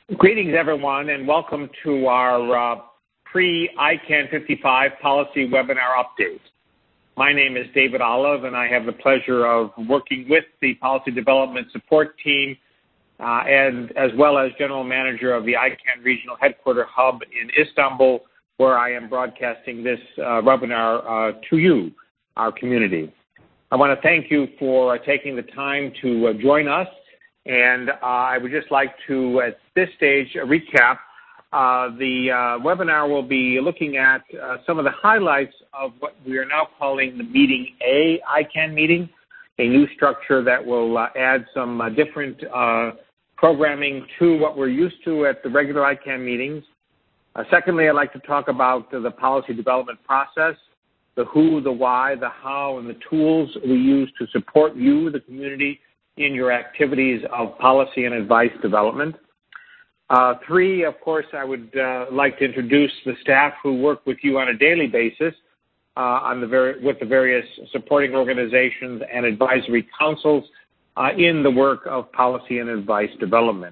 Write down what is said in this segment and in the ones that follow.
Greetings, everyone, and welcome to our pre-ICANN 55 policy webinar update. My name is David Olive, and I have the pleasure of working with the Policy Development Support Team and as well as General Manager of the ICANN Regional Headquarter Hub in Istanbul, where I am broadcasting this webinar to you, our community. I want to thank you for taking the time to join us. And I would just like to, at this stage, recap. The webinar will be looking at some of the highlights of what we are now calling the Meeting A ICANN meeting, a new structure that will add some different programming to what we're used to at the regular ICANN meetings. Secondly, I'd like to talk about the policy development process, the who, the why, the how, and the tools we use to support you, the community, in your activities of policy and advice development. Three, of course, I would like to introduce the staff who work with you on a daily basis with the various supporting organizations and advisory councils in the work of policy and advice development.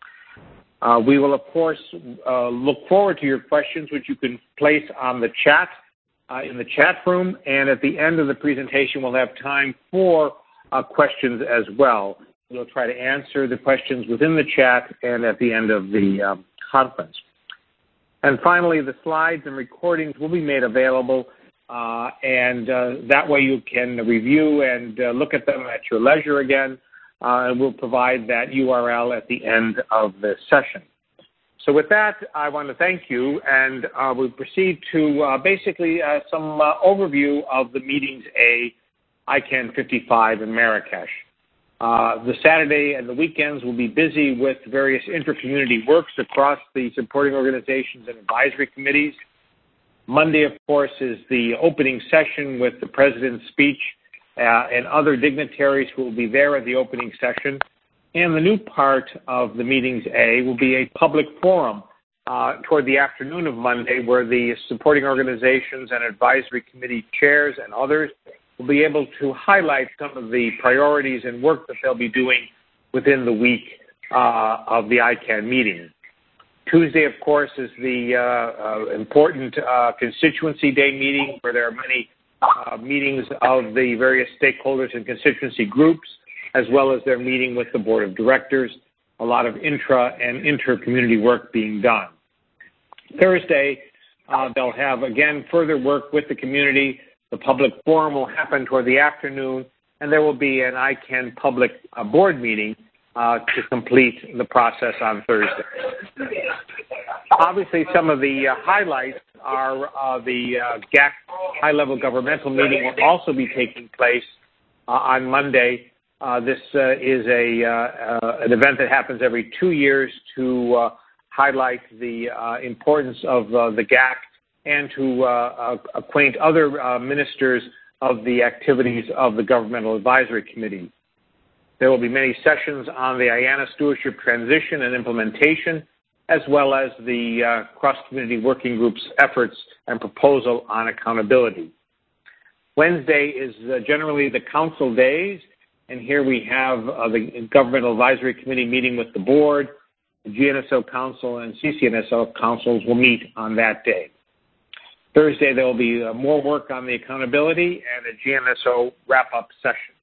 We will, of course, look forward to your questions, which you can place on the chat in the chat room, and at the end of the presentation, we'll have time for questions as well. We'll try to answer the questions within the chat and at the end of the conference. And finally, the slides and recordings will be made available, and that way you can review and look at them at your leisure again, and we'll provide that URL at the end of the session. So with that, I want to thank you, and we'll proceed to basically some overview of the Meetings A ICANN 55 in Marrakesh. The Saturday and the weekends will be busy with various inter-community works across the supporting organizations and advisory committees. Monday, of course, is the opening session with the President's speech and other dignitaries who will be there at the opening session. And the new part of the Meetings A will be a public forum toward the afternoon of Monday, where the supporting organizations and advisory committee chairs and others will be able to highlight some of the priorities and work that they'll be doing within the week of the ICANN meeting. Tuesday, of course, is the important Constituency Day meeting, where there are many meetings of the various stakeholders and constituency groups, as well as their meeting with the Board of Directors, a lot of intra and inter-community work being done. Thursday, they'll have, again, further work with the community. The public forum will happen toward the afternoon, and there will be an ICANN public board meeting to complete the process on Thursday. Obviously, some of the highlights are the GAC high-level governmental meeting will also be taking place on Monday. This is an event that happens every 2 years to highlight the importance of the GAC and to acquaint other ministers of the activities of the Governmental Advisory Committee. There will be many sessions on the IANA stewardship transition and implementation, as well as the cross-community working group's efforts and proposal on accountability. Wednesday is generally the council days, and here we have the Governmental Advisory Committee meeting with the board. The GNSO Council and CCNSO councils will meet on that day. Thursday, there will be more work on the accountability and a GNSO wrap-up session.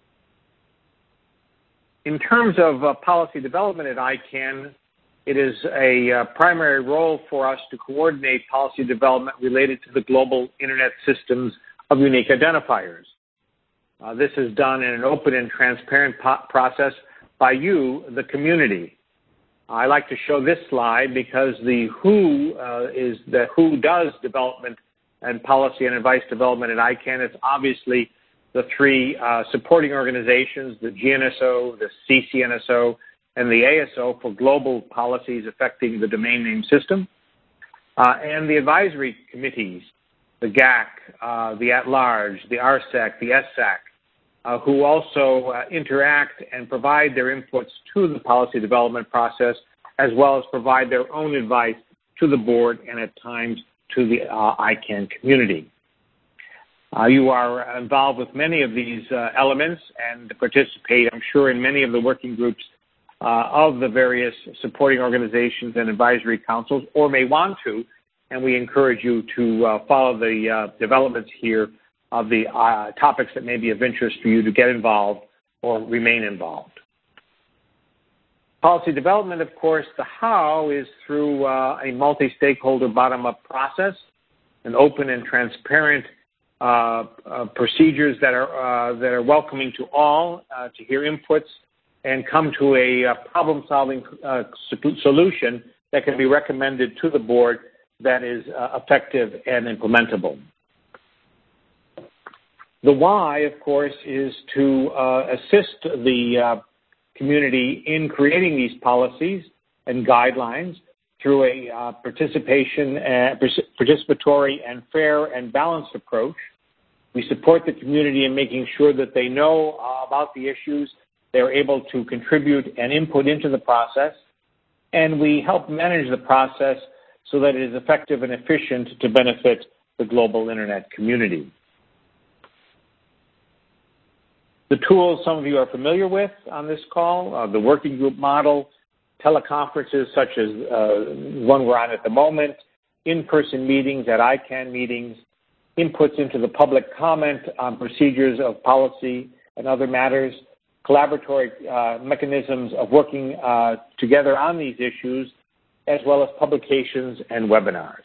In terms of policy development at ICANN, it is a primary role for us to coordinate policy development related to the global Internet systems of unique identifiers. This is done in an open and transparent process by you, the community. I like to show this slide because the who is the who does development and policy and advice development at ICANN. It's obviously the three supporting organizations, the GNSO, the CCNSO, and the ASO for global policies affecting the domain name system, and the advisory committees, the GAC, the at-large, the RSAC, the SSAC, who also interact and provide their inputs to the policy development process, as well as provide their own advice to the board and at times to the ICANN community. You are involved with many of these elements and participate, I'm sure, in many of the working groups of the various supporting organizations and advisory councils, or may want to, and we encourage you to follow the developments here of the topics that may be of interest for you to get involved or remain involved. Policy development, of course, the how is through a multi-stakeholder bottom-up process, an open and transparent procedures that are welcoming to all to hear inputs and come to a problem-solving solution that can be recommended to the board that is effective and implementable. The why, of course, is to assist the community in creating these policies and guidelines through a participatory and fair and balanced approach. We support the community in making sure that they know about the issues, they're able to contribute and input into the process, and we help manage the process so that it is effective and efficient to benefit the global Internet community. The tools some of you are familiar with on this call, the working group model, teleconferences such as one we're on at the moment, in-person meetings at ICANN meetings, inputs into the public comment on procedures of policy and other matters, collaboratory mechanisms of working together on these issues, as well as publications and webinars.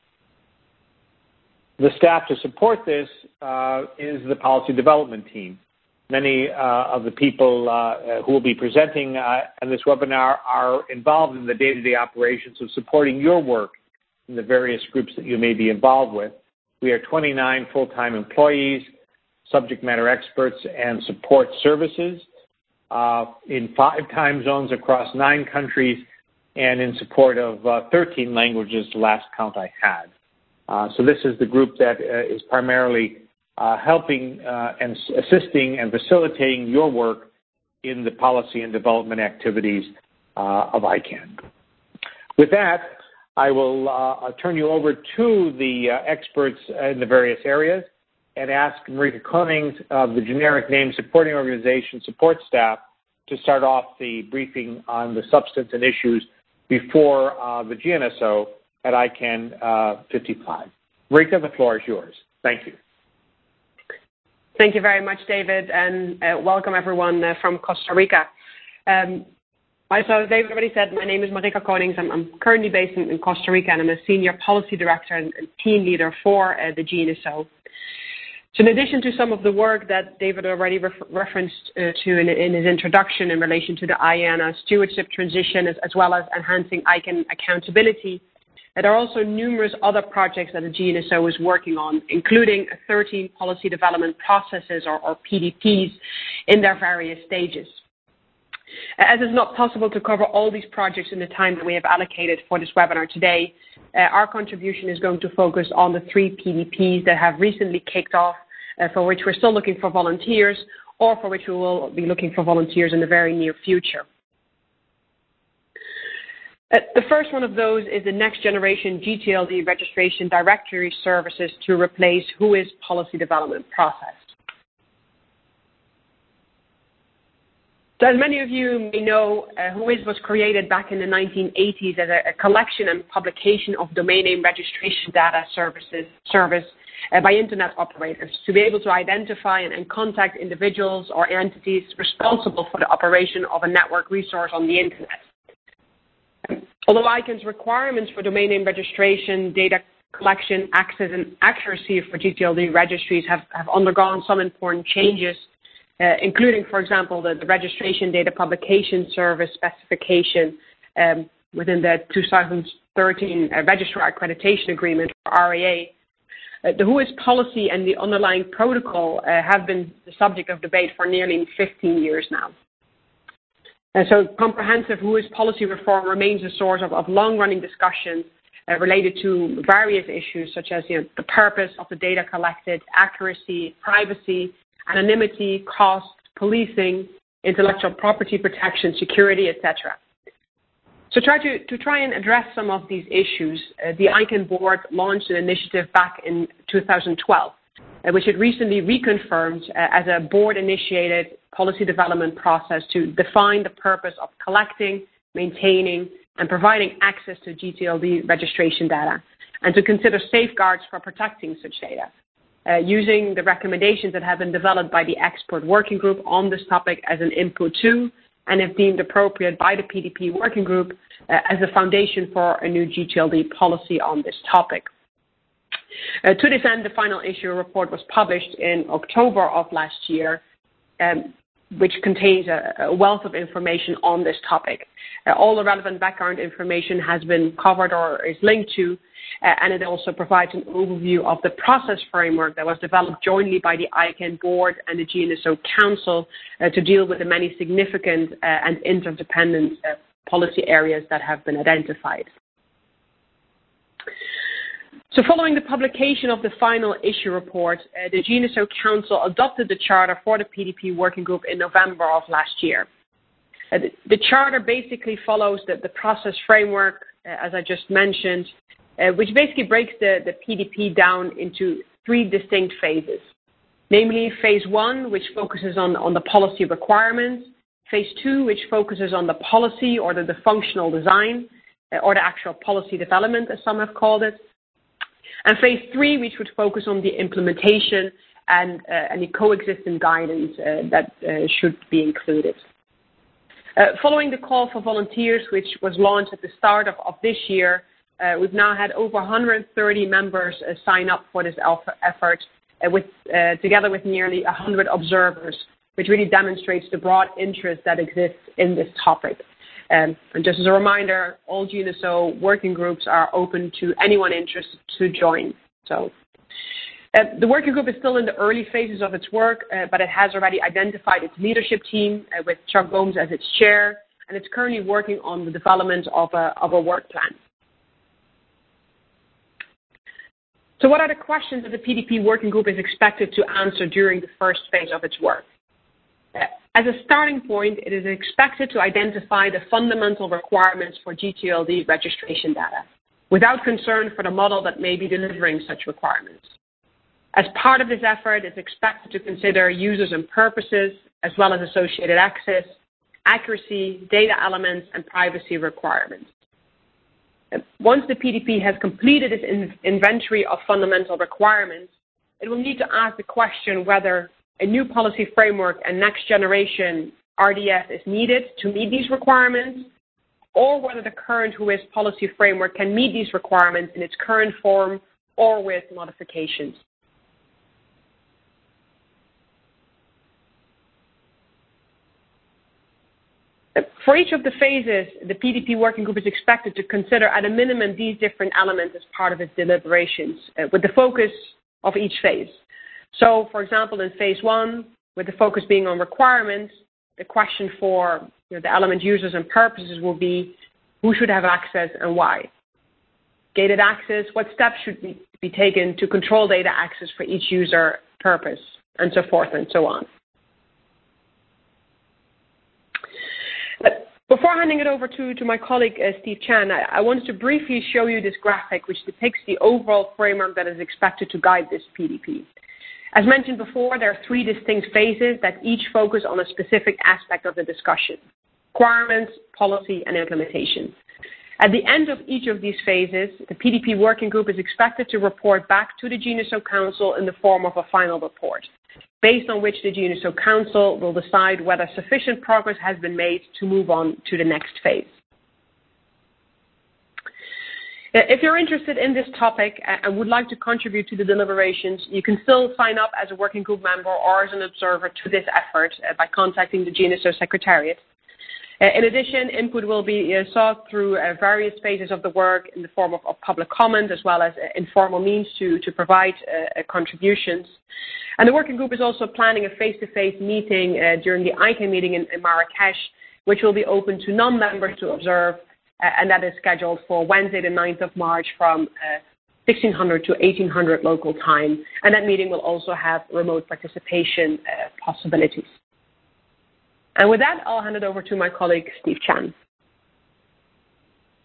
The staff to support this is the policy development team. Many of the people who will be presenting in this webinar are involved in the day-to-day operations of supporting your work in the various groups that you may be involved with. We are 29 full-time employees, subject matter experts, and support services in 5 time zones across 9 countries and in support of 13 languages, the last count I had. So this is the group that is primarily helping and assisting and facilitating your work in the policy and development activities of ICANN. With that, I will turn you over to the experts in the various areas and ask Marika Konings of the generic name supporting organization support staff to start off the briefing on the substance and issues before the GNSO at ICANN 55. Marika, the floor is yours. Thank you. Thank you very much, David, and welcome everyone from Costa Rica. So as David already said, my name is Marika Konings. I'm currently based in Costa Rica, and I'm a Senior Policy Director and Team Leader for the GNSO. So in addition to some of the work that David already referenced to in his introduction in relation to the IANA stewardship transition, as well as enhancing ICANN accountability, there are also numerous other projects that the GNSO is working on, including 13 policy development processes, or PDPs, in their various stages. As it's not possible to cover all these projects in the time that we have allocated for this webinar today, our contribution is going to focus on the 3 PDPs that have recently kicked off, for which we're still looking for volunteers, or for which we will be looking for volunteers in the very near future. The first one of those is the next generation GTLD registration directory services to replace WHOIS policy development process. So as many of you may know, WHOIS was created back in the 1980s as a collection and publication of domain name registration data service by Internet operators to be able to identify and contact individuals or entities responsible for the operation of a network resource on the Internet. Although ICANN's requirements for domain name registration, data collection, access, and accuracy for GTLD registries have undergone some important changes, including, for example, the registration data publication service specification within the 2013 Registrar Accreditation Agreement, or RAA. The WHOIS policy and the underlying protocol have been the subject of debate for nearly 15 years now. And so comprehensive WHOIS policy reform remains a source of long-running discussion related to various issues such as the purpose of the data collected, accuracy, privacy, anonymity, cost, policing, intellectual property protection, security, etc. So to try and address some of these issues, the ICANN board launched an initiative back in 2012 which it recently reconfirmed as a board-initiated policy development process to define the purpose of collecting, maintaining, and providing access to GTLD registration data, and to consider safeguards for protecting such data, using the recommendations that have been developed by the expert working group on this topic as an input to, and if deemed appropriate by the PDP working group, as a foundation for a new GTLD policy on this topic. To this end, the final issue report was published in October of last year, which contains a wealth of information on this topic. All the relevant background information has been covered or is linked to, and it also provides an overview of the process framework that was developed jointly by the ICANN board and the GNSO Council to deal with the many significant and interdependent policy areas that have been identified. So following the publication of the final issue report, the GNSO Council adopted the charter for the PDP working group in November of last year. The charter basically follows the process framework, as I just mentioned, which basically breaks the PDP down into three distinct phases, namely phase one, which focuses on the policy requirements, phase two, which focuses on the policy or the functional design, or the actual policy development, as some have called it, and phase three, which would focus on the implementation and any coexistent guidance that should be included. Following the call for volunteers, which was launched at the start of this year, we've now had over 130 members sign up for this effort, together with nearly 100 observers, which really demonstrates the broad interest that exists in this topic. And just as a reminder, all GNSO working groups are open to anyone interested to join. So the working group is still in the early phases of its work, but it has already identified its leadership team with Chuck Gomes as its chair, and it's currently working on the development of a work plan. So what are the questions that the PDP working group is expected to answer during the first phase of its work? As a starting point, it is expected to identify the fundamental requirements for GTLD registration data, without concern for the model that may be delivering such requirements. As part of this effort, it's expected to consider users and purposes, as well as associated access, accuracy, data elements, and privacy requirements. Once the PDP has completed its inventory of fundamental requirements, it will need to ask the question whether a new policy framework and next generation RDF is needed to meet these requirements, or whether the current WHOIS policy framework can meet these requirements in its current form or with modifications. For each of the phases, the PDP working group is expected to consider at a minimum these different elements as part of its deliberations, with the focus of each phase. So, for example, in phase one, with the focus being on requirements, the question for the element users and purposes will be who should have access and why. Gated access, what steps should be taken to control data access for each user purpose, and so forth and so on. But before handing it over to my colleague, Steve Chan, I wanted to briefly show you this graphic which depicts the overall framework that is expected to guide this PDP. As mentioned before, there are three distinct phases that each focus on a specific aspect of the discussion: requirements, policy, and implementation. At the end of each of these phases, the PDP working group is expected to report back to the GNSO Council in the form of a final report, based on which the GNSO Council will decide whether sufficient progress has been made to move on to the next phase. If you're interested in this topic and would like to contribute to the deliberations, you can still sign up as a working group member or as an observer to this effort by contacting the GNSO Secretariat. In addition, input will be sought through various phases of the work in the form of public comment, as well as informal means to provide contributions. And the working group is also planning a face-to-face meeting during the ICANN meeting in Marrakesh, which will be open to non-members to observe, and that is scheduled for Wednesday, the 9th of March from 1600 to 1800 local time. And that meeting will also have remote participation possibilities. And with that, I'll hand it over to my colleague, Steve Chan.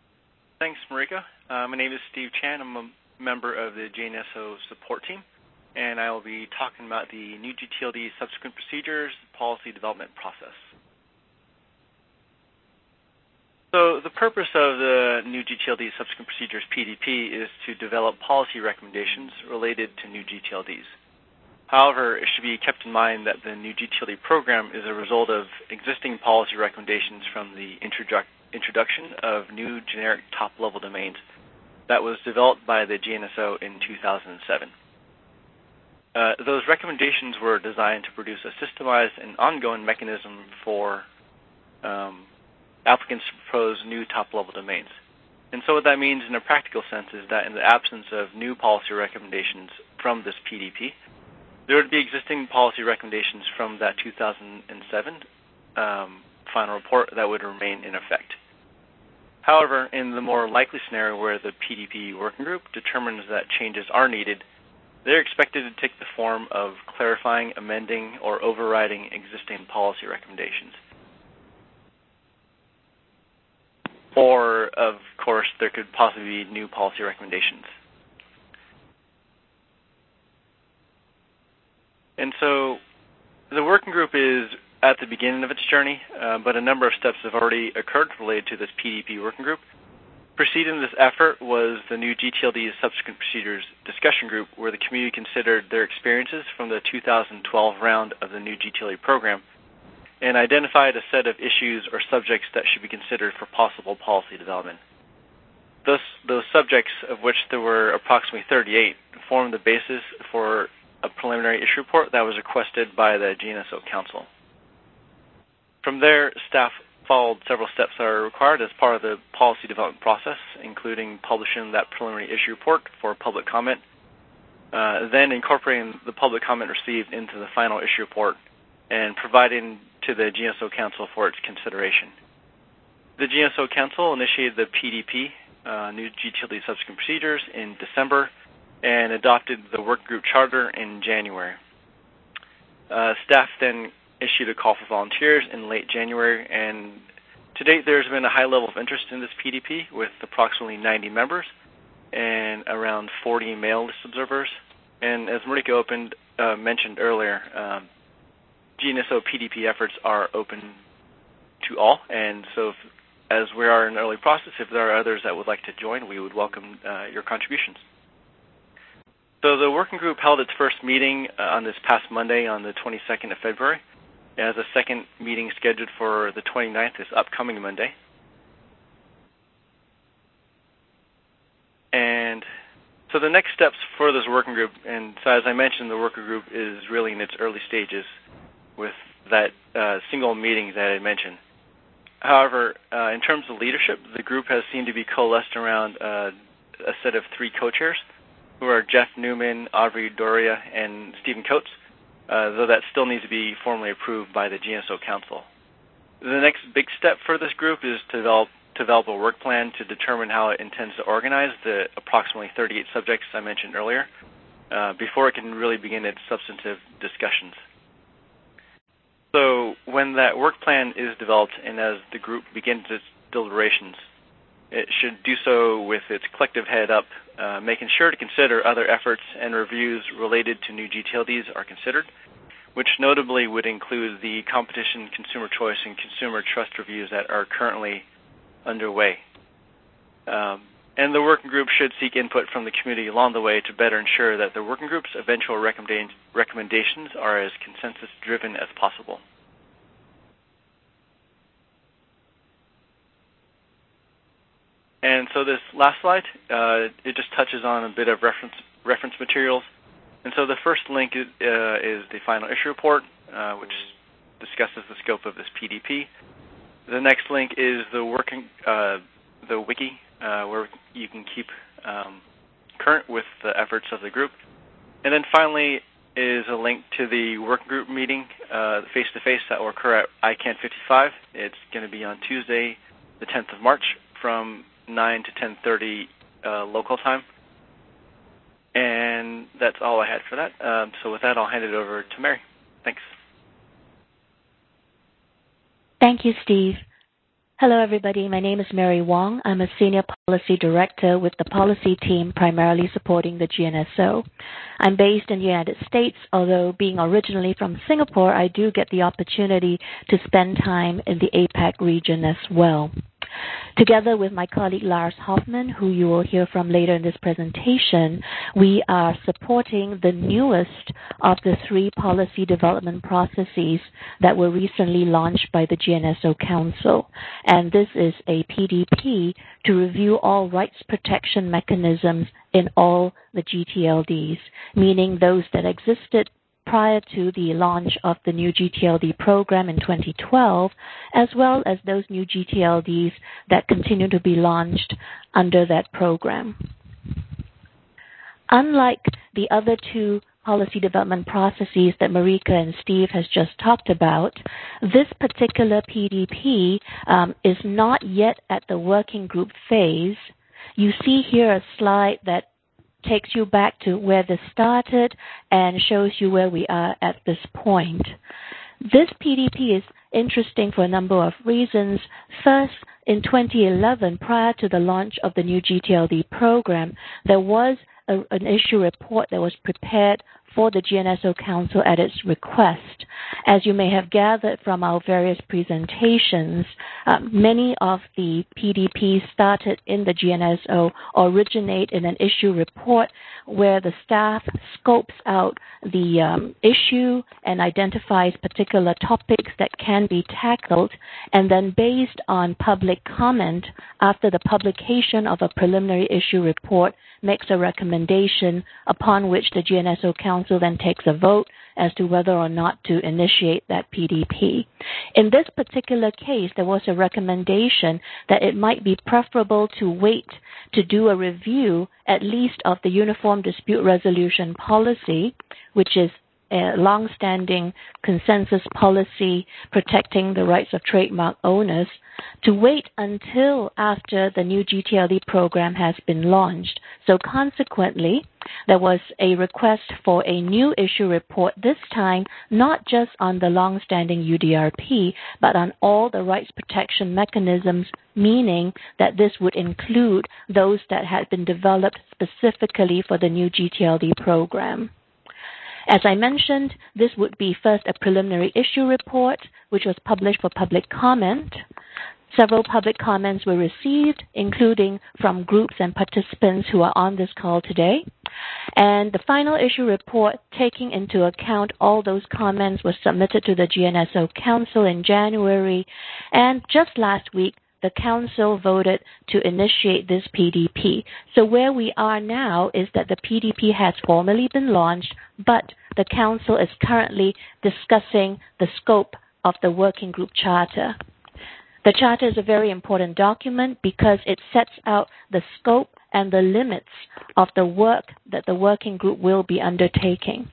Thanks, Marika. My name is Steve Chan. I'm a member of the GNSO support team. and I will be talking about the new GTLD subsequent procedures policy development process. So the purpose of the new GTLD subsequent procedures PDP is to develop policy recommendations related to new GTLDs. However, it should be kept in mind that the new GTLD program is a result of existing policy recommendations from the introduction of new generic top-level domains that was developed by the GNSO in 2007. Those recommendations were designed to produce a systemized and ongoing mechanism for applicants to propose new top-level domains. And so what that means in a practical sense is that in the absence of new policy recommendations from this PDP, there would be existing policy recommendations from that 2007 final report that would remain in effect. However, in the more likely scenario where the PDP working group determines that changes are needed, they're expected to take the form of clarifying, amending, or overriding existing policy recommendations. Or, of course, there could possibly be new policy recommendations. And so the working group is at the beginning of its journey, but a number of steps have already occurred related to this PDP working group. Preceding this effort was the new GTLD subsequent procedures discussion group, where the community considered their experiences from the 2012 round of the new GTLD program and identified a set of issues or subjects that should be considered for possible policy development. Those subjects, of which there were approximately 38, formed the basis for a preliminary issue report that was requested by the GNSO Council. From there, staff followed several steps that are required as part of the policy development process, including publishing that preliminary issue report for public comment, then incorporating the public comment received into the final issue report, and providing to the GNSO Council for its consideration. The GNSO Council initiated the PDP, new GTLD subsequent procedures, in December and adopted the work group charter in January. Staff then issued a call for volunteers in late January, and to date there's been a high level of interest in this PDP with approximately 90 members and around 40 mail list observers. And as Marika mentioned earlier, GNSO PDP efforts are open to all, and so as we are in the early process, if there are others that would like to join, we would welcome your contributions. So the working group held its first meeting on this past Monday on the 22nd of February. It has a second meeting scheduled for the 29th, this upcoming Monday. And so the next steps for this working group, and so as I mentioned, the working group is really in its early stages with that single meeting that I mentioned. However, in terms of leadership, the group has seemed to be coalesced around a set of 3 co-chairs, who are Jeff Newman, Audrey Doria, and Stephen Coates, though that still needs to be formally approved by the GNSO Council. The next big step for this group is to develop a work plan to determine how it intends to organize the approximately 38 subjects I mentioned earlier, before it can really begin its substantive discussions. So when that work plan is developed and as the group begins its deliberations, it should do so with its collective head up, making sure to consider other efforts and reviews related to new GTLDs are considered, which notably would include the competition, consumer choice, and consumer trust reviews that are currently underway. And the working group should seek input from the community along the way to better ensure that the working group's eventual recommendations are as consensus-driven as possible. And so this last slide, it just touches on a bit of reference materials. And so the first link is the final issue report, which discusses the scope of this PDP. The next link is the wiki, where you can keep current with the efforts of the group. And then finally is a link to the working group meeting, face-to-face, that will occur at ICANN 55. It's going to be on Tuesday, the 10th of March, from 9 to 10:30 local time. And that's all I had for that. So with that, I'll hand it over to Mary. Thanks. Thank you, Steve. Hello, everybody. My name is Mary Wong. I'm a Senior Policy Director with the policy team primarily supporting the GNSO. I'm based in the United States, although being originally from Singapore, I do get the opportunity to spend time in the APAC region as well. Together with my colleague Lars Hoffman, who you will hear from later in this presentation, we are supporting the newest of the 3 policy development processes that were recently launched by the GNSO Council. And this is a PDP to review all rights protection mechanisms in all the GTLDs, meaning those that existed prior to the launch of the new GTLD program in 2012, as well as those new GTLDs that continue to be launched under that program. Unlike the other 2 policy development processes that Marika and Steve has just talked about, this particular PDP is not yet at the working group phase. You see here a slide that takes you back to where this started and shows you where we are at this point. This PDP is interesting for a number of reasons. First, in 2011, prior to the launch of the new GTLD program, there was an issue report that was prepared for the GNSO Council at its request. As you may have gathered from our various presentations, many of the PDPs started in the GNSO originate in an issue report where the staff scopes out the issue and identifies particular topics that can be tackled, and then based on public comment after the publication of a preliminary issue report makes a recommendation upon which the GNSO Council then takes a vote as to whether or not to initiate that PDP. In this particular case, there was a recommendation that it might be preferable to wait to do a review at least of the Uniform Dispute Resolution Policy, which is a long-standing consensus policy protecting the rights of trademark owners, to wait until after the new GTLD program has been launched. So consequently, there was a request for a new issue report, this time not just on the long-standing UDRP, but on all the rights protection mechanisms, meaning that this would include those that had been developed specifically for the new GTLD program. As I mentioned, this would be first a preliminary issue report, which was published for public comment. Several public comments were received, including from groups and participants who are on this call today. And the final issue report, taking into account all those comments, was submitted to the GNSO Council in January. And just last week, the Council voted to initiate this PDP. So where we are now is that the PDP has formally been launched, but the Council is currently discussing the scope of the working group charter. The charter is a very important document because it sets out the scope and the limits of the work that the working group will be undertaking.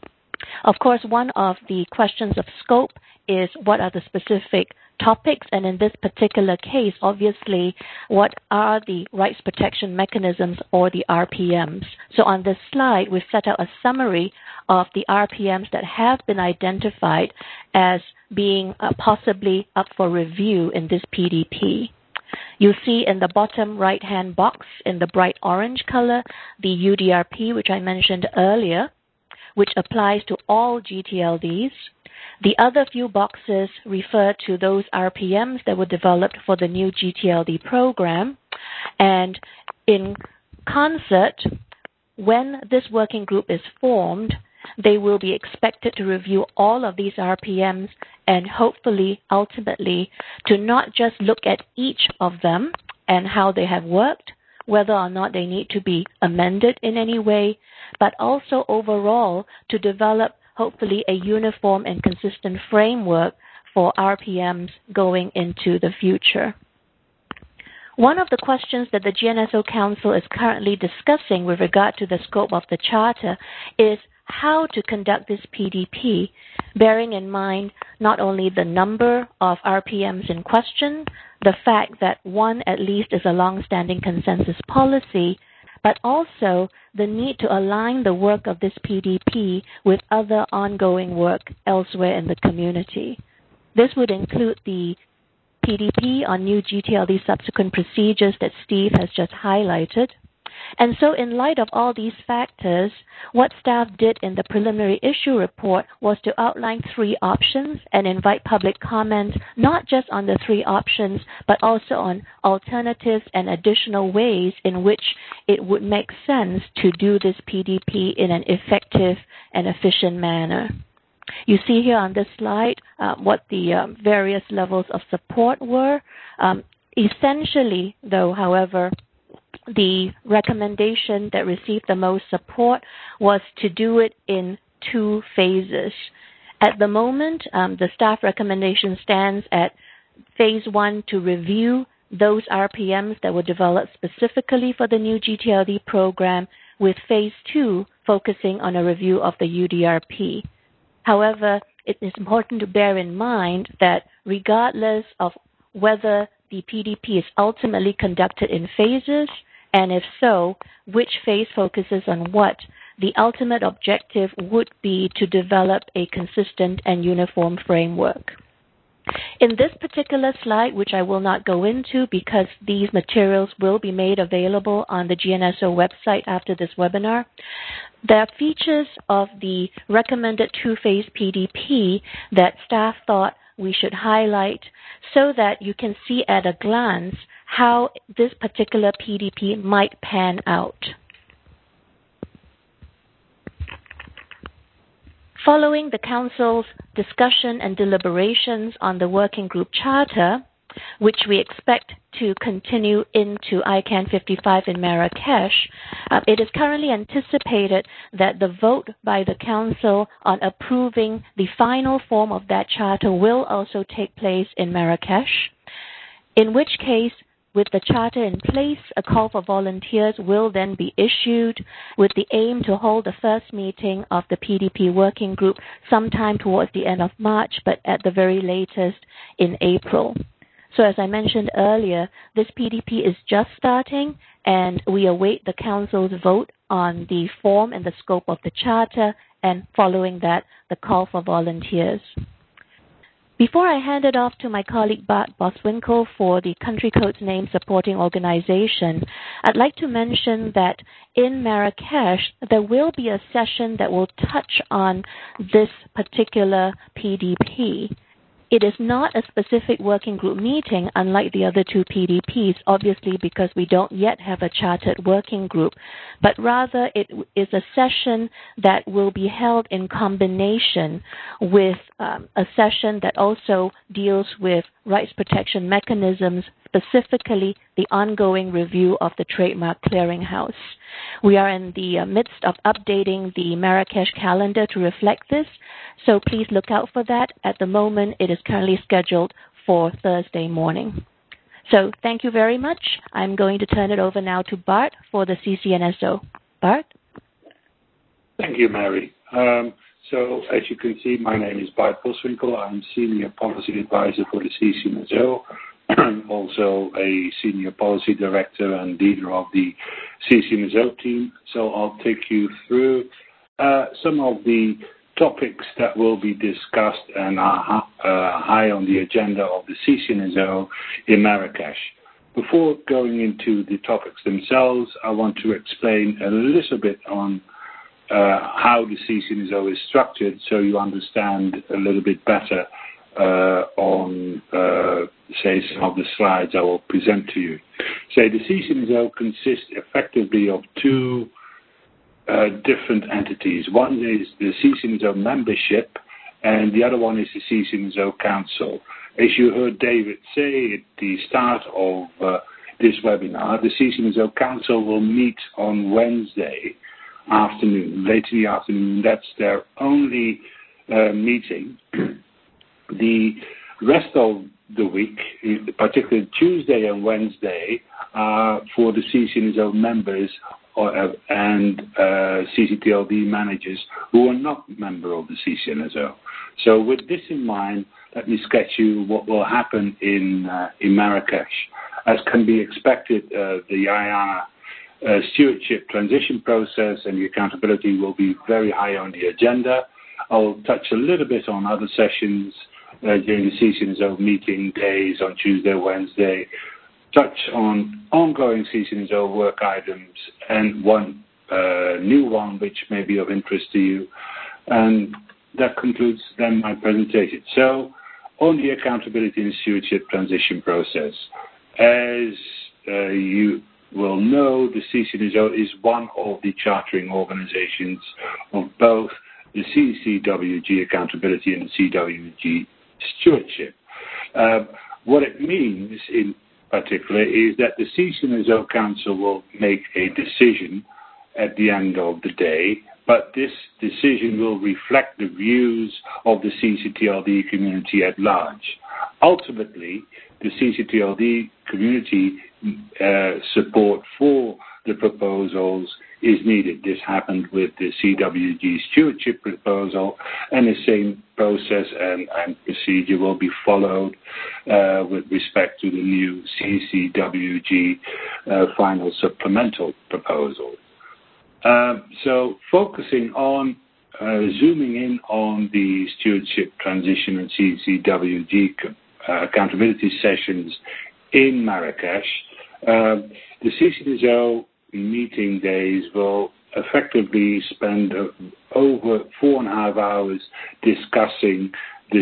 Of course, one of the questions of scope is what are the specific topics, and in this particular case, obviously, what are the rights protection mechanisms, or the RPMs. So on this slide, we've set out a summary of the RPMs that have been identified as being possibly up for review in this PDP. You see in the bottom right-hand box in the bright orange color, the UDRP, which I mentioned earlier, which applies to all GTLDs. The other few boxes refer to those RPMs that were developed for the new GTLD program. And in concert, when this working group is formed, they will be expected to review all of these RPMs and hopefully, ultimately, to not just look at each of them and how they have worked, whether or not they need to be amended in any way, but also overall to develop hopefully a uniform and consistent framework for RPMs going into the future. One of the questions that the GNSO Council is currently discussing with regard to the scope of the charter is how to conduct this PDP, bearing in mind not only the number of RPMs in question, the fact that one at least is a long-standing consensus policy, but also the need to align the work of this PDP with other ongoing work elsewhere in the community. This would include the PDP on new GTLD subsequent procedures that Steve has just highlighted. And so in light of all these factors, what staff did in the preliminary issue report was to outline 3 options and invite public comment not just on the 3 options, but also on alternatives and additional ways in which it would make sense to do this PDP in an effective and efficient manner. You see here on this slide what the various levels of support were. Essentially, though, however, the recommendation that received the most support was to do it in 2 phases. At the moment, the staff recommendation stands at phase 1 to review those RPMs that were developed specifically for the new GTLD program, with phase 2 focusing on a review of the UDRP. However, it is important to bear in mind that regardless of whether the PDP is ultimately conducted in phases, and if so, which phase focuses on what, the ultimate objective would be to develop a consistent and uniform framework. In this particular slide, which I will not go into because these materials will be made available on the GNSO website after this webinar, there are features of the recommended 2-phase PDP that staff thought we should highlight so that you can see at a glance how this particular PDP might pan out. Following the Council's discussion and deliberations on the Working Group Charter, which we expect to continue into ICANN 55 in Marrakesh, it is currently anticipated that the vote by the Council on approving the final form of that charter will also take place in Marrakesh, in which case, with the charter in place, a call for volunteers will then be issued with the aim to hold the first meeting of the PDP working group sometime towards the end of March, but at the very latest in April. So as I mentioned earlier, this PDP is just starting, and we await the Council's vote on the form and the scope of the charter, and following that, the call for volunteers. Before I hand it off to my colleague Bart Boswinkle for the Country Codes Name Supporting Organization, I'd like to mention that in Marrakesh, there will be a session that will touch on this particular PDP. It is not a specific working group meeting, unlike the other 2 PDPs, obviously because we don't yet have a chartered working group, but rather it is a session that will be held in combination with a session that also deals with rights protection mechanisms, specifically the ongoing review of the Trademark Clearinghouse. We are in the midst of updating the Marrakesh calendar to reflect this, so please look out for that. At the moment, it is currently scheduled for Thursday morning. So thank you very much. I'm going to turn it over now to Bart for the CCNSO. Bart? Thank you, Mary. So as you can see, my name is Bart Boswinkle. I'm Senior Policy Advisor for the CCNSO. I'm also a Senior Policy Director and leader of the CCNSO team. So I'll take you through some of the topics that will be discussed and are high on the agenda of the CCNSO in Marrakesh. Before going into the topics themselves, I want to explain a little bit on how the CCNSO is structured so you understand a little bit better on, say, some of the slides I will present to you. Say the CCNSO consists effectively of 2 different entities. One is the CCNSO membership, and the other one is the CCNSO Council. As you heard David say at the start of this webinar, the CCNSO Council will meet on Wednesday afternoon, late in the afternoon. That's their only meeting. The rest of the week, particularly Tuesday and Wednesday, are for the CCNSO members and CCTLD managers who are not member of the CCNSO. So with this in mind, let me sketch you what will happen in Marrakesh. As can be expected, the IANA stewardship transition process and the accountability will be very high on the agenda. I'll touch a little bit on other sessions during the CCNSO meeting days on Tuesday, Wednesday, touch on ongoing CCNSO work items and one new one which may be of interest to you. And that concludes then my presentation. So, on the accountability and stewardship transition process, as you will know, the CCNSO is one of the chartering organizations of both the CCWG accountability and the CWG stewardship. What it means in particular is that the CCNSO Council will make a decision at the end of the day, but this decision will reflect the views of the CCTLD community at large. Ultimately, the CCTLD community support for the proposals is needed. This happened with the CWG stewardship proposal, and the same process and procedure will be followed with respect to the new CCWG final supplemental proposal. So focusing on, zooming in on the stewardship transition and CCWG accountability sessions in Marrakesh, the CCNSO meeting days will effectively spend over 4.5 hours discussing the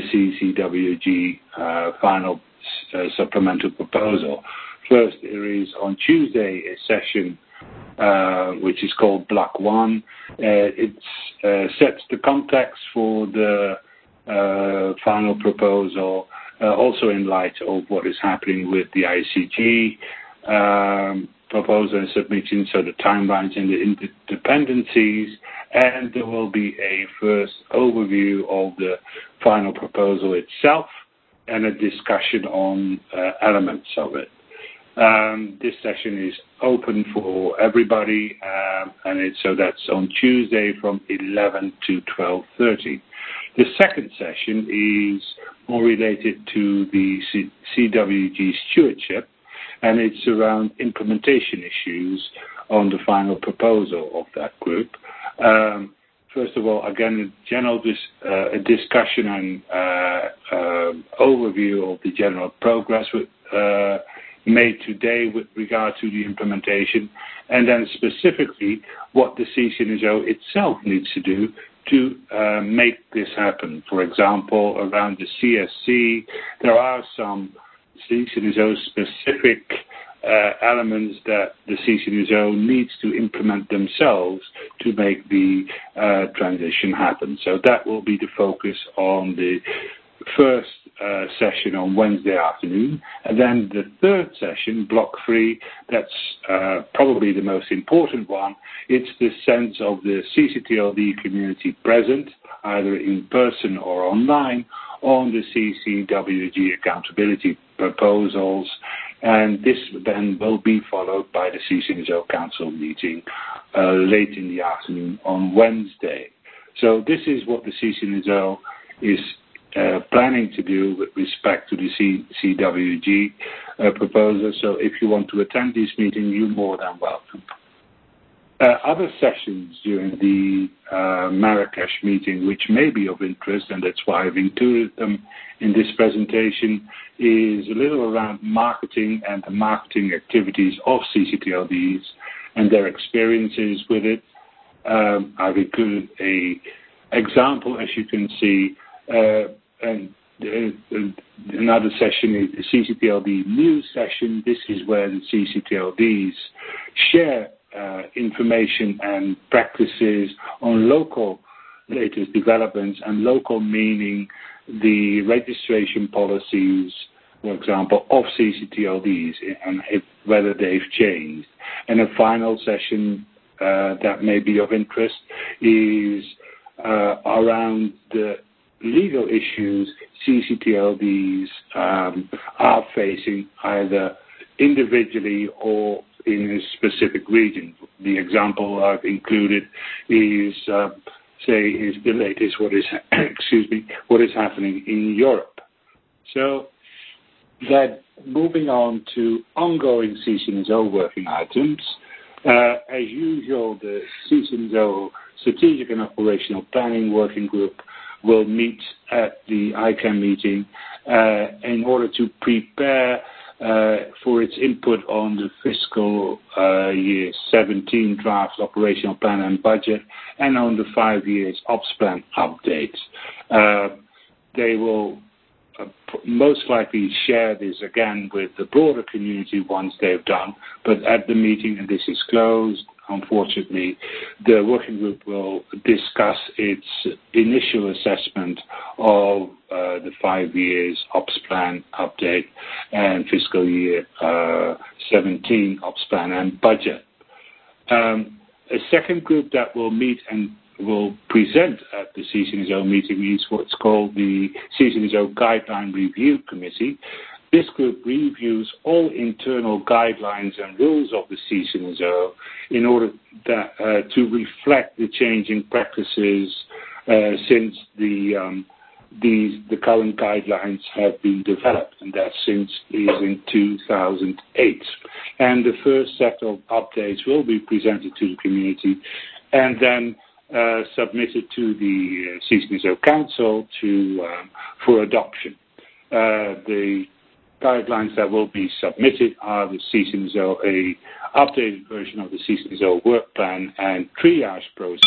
CCWG final supplemental proposal. First, there is on Tuesday a session which is called Block 1. It sets the context for the final proposal, also in light of what is happening with the ICG proposal and submission, so the timelines and the interdependencies, and there will be a first overview of the final proposal itself and a discussion on elements of it. This session is open for everybody, so that's on Tuesday from 11 to 12:30. The second session is more related to the CWG stewardship, and it's around implementation issues on the final proposal of that group. First of all, again, a general a discussion and overview of the general progress made today with regard to the implementation, and then specifically what the CCNSO itself needs to do to make this happen. For example, around the CSC, there are some CCNSO specific elements that the CCNSO needs to implement themselves to make the transition happen. So that will be the focus on the first session on Wednesday afternoon. And then the third session, Block 3, that's probably the most important one. It's the sense of the CCTLD community present, either in person or online, on the CCWG accountability proposals. And this then will be followed by the CCNSO Council meeting late in the afternoon on Wednesday. So this is what the CCNSO is planning to do with respect to the CWG proposal. So if you want to attend this meeting, you're more than welcome. Other sessions during the Marrakesh meeting, which may be of interest, and that's why I've included them in this presentation, is a little around marketing and the marketing activities of CCTLDs and their experiences with it. I've included an example, as you can see, and another session is the CCTLD news session. This is where the CCTLDs share information and practices on local latest developments, and local meaning the registration policies, for example, of CCTLDs and whether they've changed. And a final session that may be of interest is around the legal issues CCTLDs are facing, either individually or in a specific region. The example I've included is, is the latest what is happening in Europe. So that moving on to ongoing CCNSO working items, as usual, the CCNSO Strategic and Operational Planning Working Group will meet at the ICANN meeting in order to prepare for its input on the fiscal year 17 draft operational plan and budget and on the 5 years ops plan updates. They will most likely share this again with the broader community once they've done, but at the meeting, and this is closed, unfortunately, the working group will discuss its initial assessment of the 5 years ops plan update and fiscal year 17 ops plan and budget. A second group that will meet and will present at the CCNSO meeting is what's called the CCNSO Guideline Review Committee. This group reviews all internal guidelines and rules of the CCNSO in order to reflect the changing practices since the current guidelines have been developed, and that since is in 2008. And the first set of updates will be presented to the community and then submitted to the CCNSO Council for adoption. The guidelines that will be submitted are the CCNSO, a updated version of the CCNSO work plan and triage process.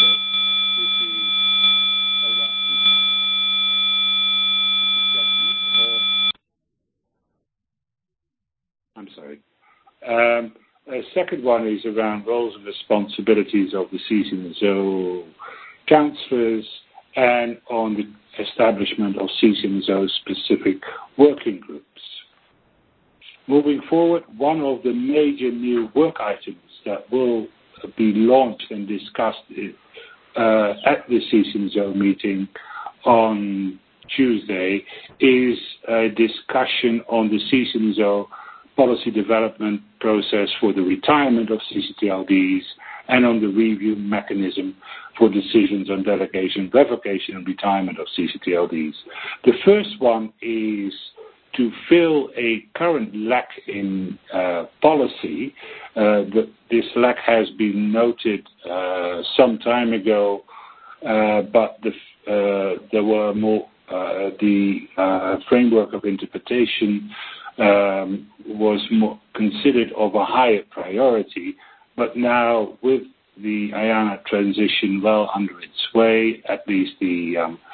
I'm sorry. A second one is around roles and responsibilities of the CCNSO councillors and on the establishment of CCNSO-specific working groups. Moving forward, one of the major new work items that will be launched and discussed at the CCNSO meeting on Tuesday is a discussion on the CCNSO policy development process for the retirement of CCTLDs and on the review mechanism for decisions on delegation, revocation, and retirement of CCTLDs. The first one is to fill a current lack in policy. This lack has been noted some time ago, but there were more. The framework of interpretation was more considered of a higher priority, but now with the IANA transition well under its way, at least the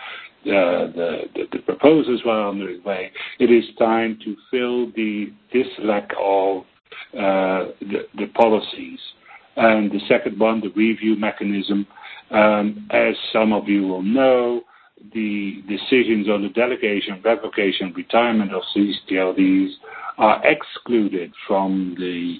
proposals well under its way, it is time to fill this lack of the policies. And the second one, the review mechanism, as some of you will know, the decisions on the delegation, revocation, retirement of CCTLDs are excluded from the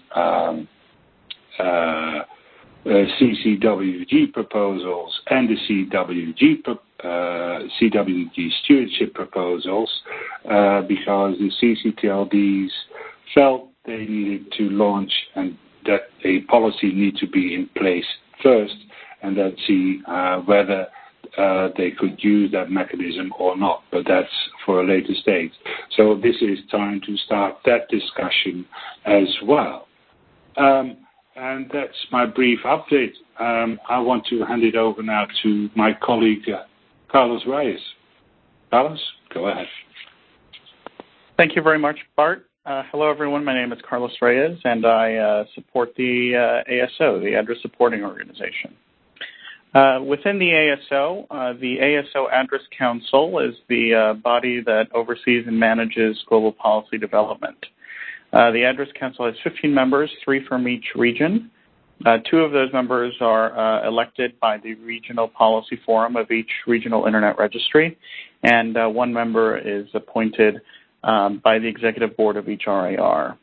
CCWG proposals and the CWG stewardship proposals because the CCTLDs felt they needed to launch and that a policy need to be in place first and then see whether they could use that mechanism or not, but that's for a later stage. So this is time to start that discussion as well. And that's my brief update. I want to hand it over now to my colleague, Carlos Reyes. Carlos, go ahead. Thank you very much, Bart. Hello, everyone. My name is Carlos Reyes, and I support the ASO, the Address Supporting Organization. Within the ASO Address Council is the body that oversees and manages global policy development. The Address Council has 15 members, 3 from each region. 2 of those members are elected by the Regional Policy Forum of each regional Internet registry, and 1 member is appointed by the Executive Board of each RAR.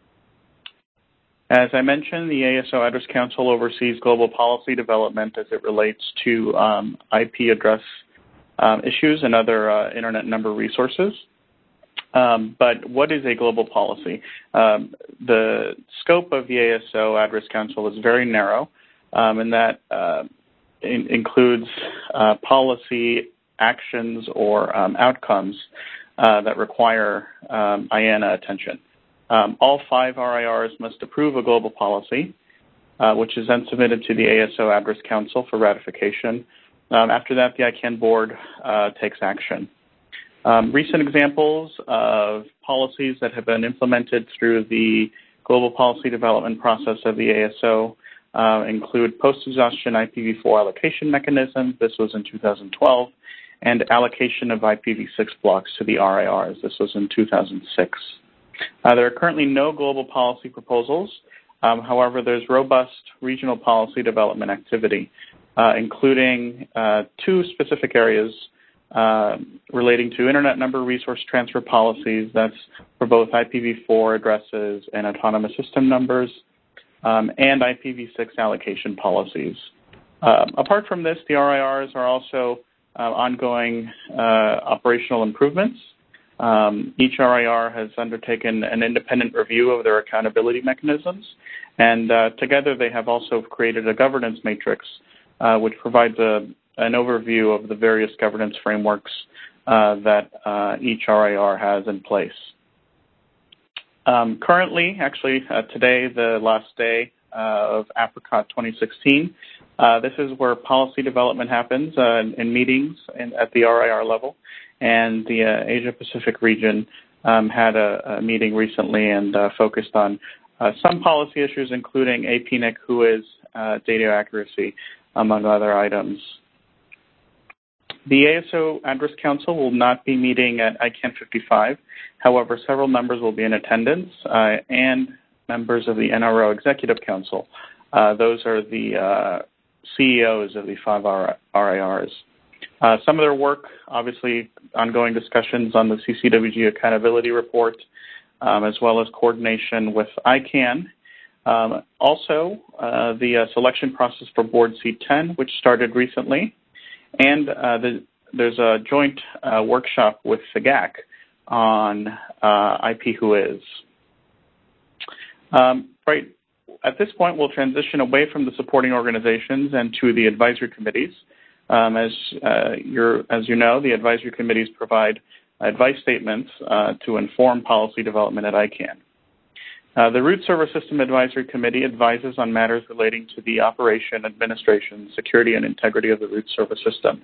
As I mentioned, the ASO Address Council oversees global policy development as it relates to IP address issues and other Internet number resources. But what is a global policy? The scope of the ASO Address Council is very narrow, and that includes policy actions or outcomes that require IANA attention. All 5 RIRs must approve a global policy, which is then submitted to the ASO Address Council for ratification. After that, the ICANN board takes action. Recent examples of policies that have been implemented through the global policy development process of the ASO include post-exhaustion IPv4 allocation mechanism. This was in 2012, and allocation of IPv6 blocks to the RIRs. This was in 2006. There are currently no global policy proposals. However, there's robust regional policy development activity, including two specific areas relating to Internet number resource transfer policies. That's for both IPv4 addresses and autonomous system numbers, and IPv6 allocation policies. Apart from this, the RIRs are also ongoing operational improvements. Each RIR has undertaken an independent review of their accountability mechanisms, and together they have also created a governance matrix which provides an overview of the various governance frameworks that each RIR has in place. Currently, actually today, the last day of Apricot 2016, this is where policy development happens in meetings at the RIR level, and the Asia-Pacific region had a meeting recently and focused on some policy issues, including APNIC, WHOIS, data accuracy, among other items. The ASO Address Council will not be meeting at ICANN 55. However, several members will be in attendance and members of the NRO Executive Council. Those are the CEOs of the 5 RIRs. Some of their work, obviously, ongoing discussions on the CCWG Accountability Report, as well as coordination with ICANN. Also, the selection process for Board Seat 10, which started recently, and there's a joint workshop with the GAC on IP WHOIS. Right at this point, we'll transition away from the supporting organizations and to the advisory committees. As you know, the advisory committees provide advice statements to inform policy development at ICANN. The Root Server System Advisory Committee advises on matters relating to the operation, administration, security, and integrity of the root server system.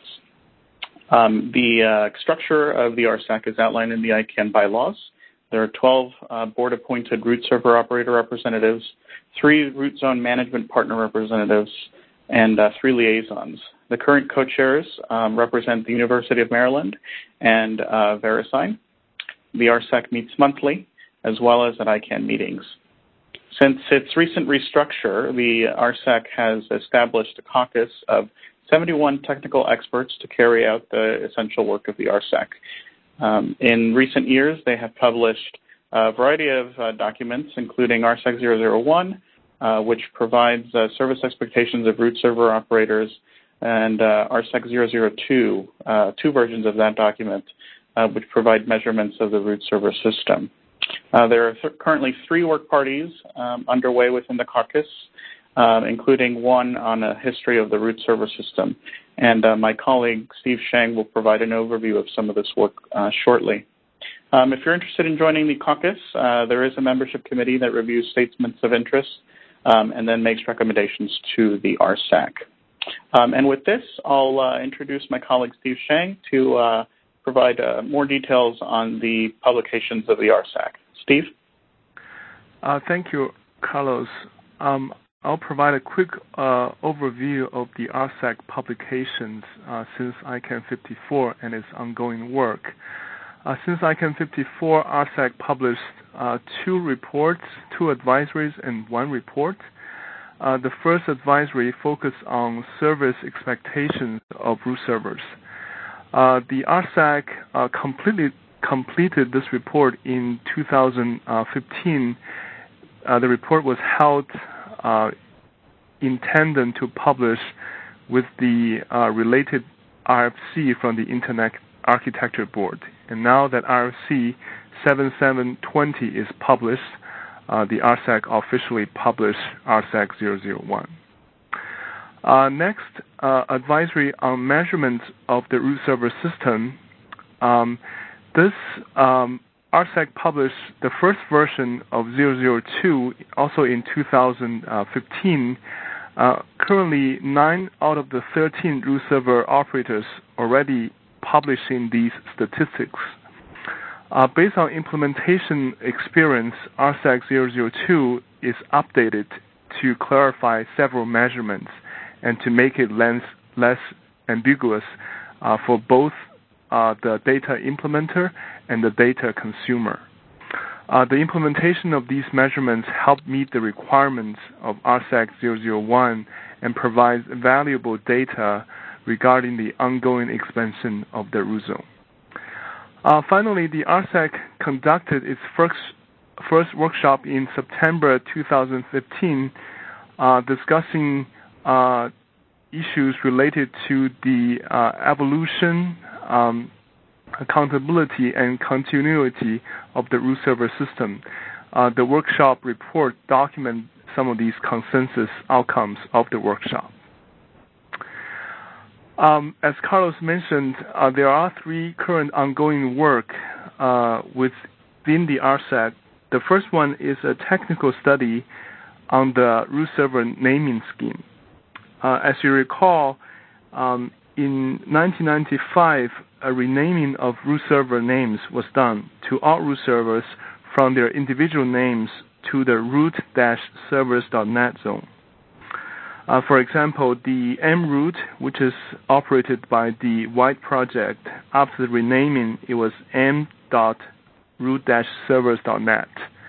The structure of the RSAC is outlined in the ICANN bylaws. There are 12 board-appointed root server operator representatives, 3 root zone management partner representatives, and 3 liaisons. The current co-chairs represent the University of Maryland and VeriSign. The RSAC meets monthly, as well as at ICANN meetings. Since its recent restructure, the RSAC has established a caucus of 71 technical experts to carry out the essential work of the RSAC. In recent years, they have published a variety of documents, including RSAC 001, which provides service expectations of root server operators, and RSAC 002, 2 versions of that document, which provide measurements of the root server system. There are currently 3 work parties underway within the caucus, including one on a history of the root server system. And my colleague, Steve Sheng, will provide an overview of some of this work shortly. If you're interested in joining the caucus, there is a membership committee that reviews statements of interest and then makes recommendations to the RSAC. And with this, I'll introduce my colleague, Steve Sheng, to provide more details on the publications of the RSAC. Steve? Thank you, Carlos. I'll provide a quick overview of the RSAC publications since ICANN 54 and its ongoing work. Since ICANN 54, RSAC published 2 reports, 2 advisories, and 1 report. The first advisory focused on service expectations of root servers. The RSAC completed this report in 2015. The report was held in tandem to publish with the related RFC from the Internet Architecture Board. And now that RFC 7720 is published, the RSAC officially published RSAC 001. Next, advisory on measurements of the root server system. This RSAC published the first version of 002 also in 2015. Currently, 9 out of the 13 root server operators already publishing these statistics. Based on implementation experience, RSAC 002 is updated to clarify several measurements and to make it less ambiguous for both the data implementer and the data consumer. The implementation of these measurements help meet the requirements of RSAC 001 and provides valuable data regarding the ongoing expansion of the root zone. Finally, the RSAC conducted its first workshop in September 2015 discussing issues related to the evolution, accountability, and continuity of the root server system. The workshop report documents some of these consensus outcomes of the workshop. As Carlos mentioned, there are 3 current ongoing work within the RSAC. The first one is a technical study on the root server naming scheme. As you recall, in 1995, a renaming of root server names was done to all root servers from their individual names to the root-servers.net zone. For example, the mroot, which is operated by the White project, after the renaming, it was m.root-servers.net.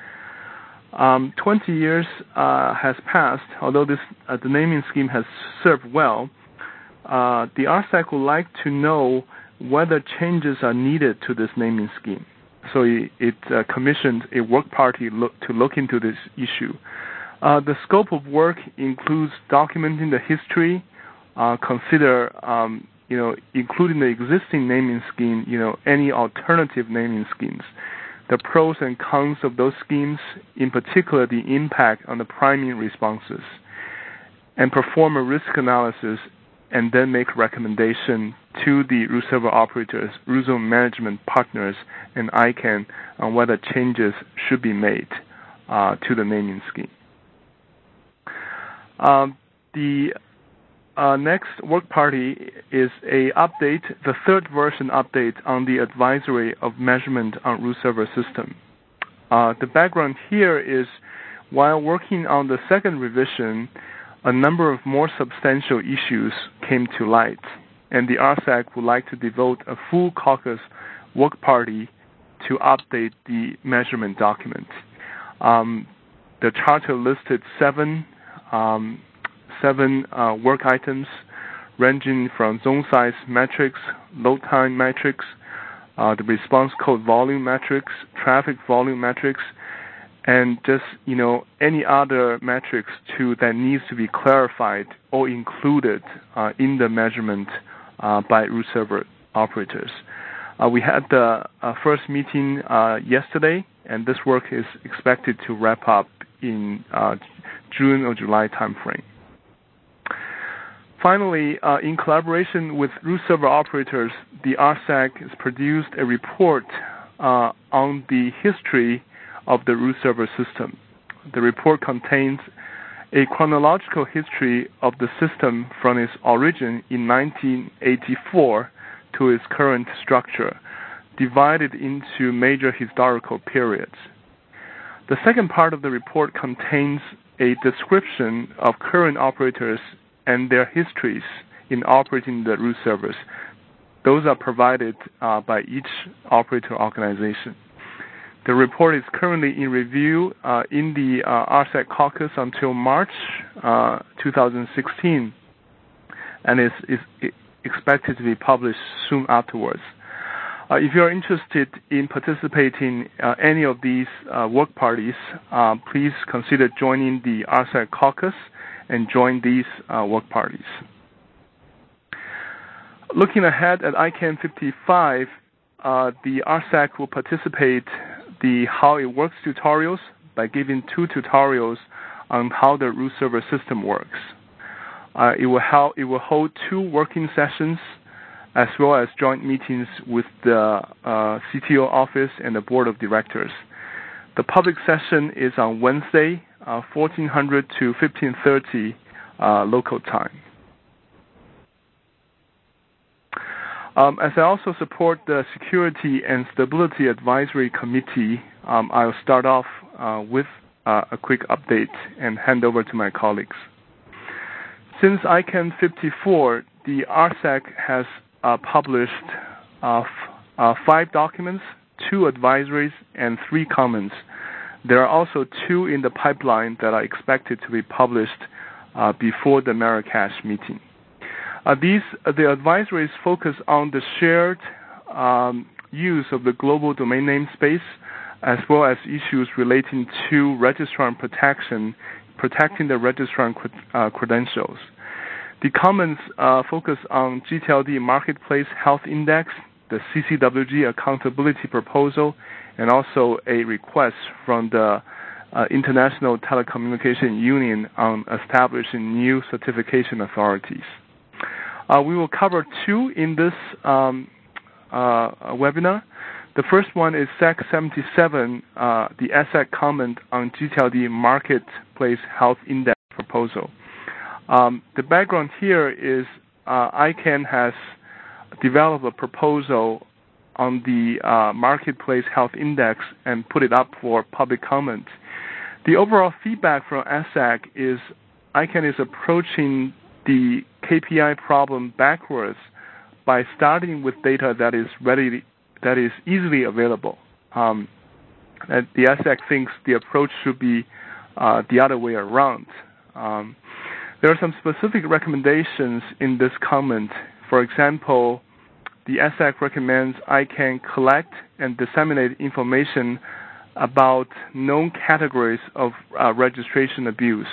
20 years has passed. Although the naming scheme has served well, the RSAC would like to know whether changes are needed to this naming scheme. So it commissioned a work party to look into this issue. The scope of work includes documenting the history, consider including the existing naming scheme, any alternative naming schemes, the pros and cons of those schemes, in particular the impact on the priming responses, and perform a risk analysis, and then make recommendation to the root server operators, root zone management partners, and ICANN on whether changes should be made to the naming scheme. The next work party is the third version update on the advisory of measurement on root server system. The background here is, while working on the second revision, a number of more substantial issues came to light, and the RSAC would like to devote a full caucus work party to update the measurement document. The charter listed seven work items ranging from zone size metrics, load time metrics, the response code volume metrics, traffic volume metrics, and just any other metrics that needs to be clarified or included in the measurement by root server operators. We had the first meeting yesterday, and this work is expected to wrap up in June or July timeframe. Finally, in collaboration with root server operators, the RSAC has produced a report on the history of the root server system. The report contains a chronological history of the system from its origin in 1984 to its current structure, divided into major historical periods. The second part of the report contains a description of current operators and their histories in operating the root servers. Those are provided by each operator organization. The report is currently in review in the RSAC caucus until March 2016, and is expected to be published soon afterwards. If you are interested in participating any of these work parties, please consider joining the RSAC caucus and join these work parties. Looking ahead at ICANN 55, the RSAC will participate the How It Works tutorials by giving 2 tutorials on how the root server system works. It will hold 2 working sessions as well as joint meetings with the CTO office and the board of directors. The public session is on Wednesday, 1400 to 1530 local time. As I also support the Security and Stability Advisory Committee, I'll start off with a quick update and hand over to my colleagues. Since ICANN 54, the RSAC has published 5 documents, 2 advisories, and 3 comments. There are also 2 in the pipeline that are expected to be published before the Marrakesh meeting. The advisories focus on the shared use of the global domain name space, as well as issues relating to registrar protecting the registrar credentials. The comments focus on GTLD Marketplace Health Index, the CCWG Accountability Proposal, and also a request from the International Telecommunication Union on establishing new certification authorities. We will cover 2 in this webinar. The first one is SAC 77, the ESSEC comment on GTLD Marketplace Health Index proposal. The background here is ICANN has developed a proposal on the Marketplace Health Index and put it up for public comment. The overall feedback from ESSEC is ICANN is approaching the KPI problem backwards by starting with data that is easily available. And the ESSEC thinks the approach should be the other way around. There are some specific recommendations in this comment. For example, the ESSEC recommends ICANN collect and disseminate information about known categories of registration abuse.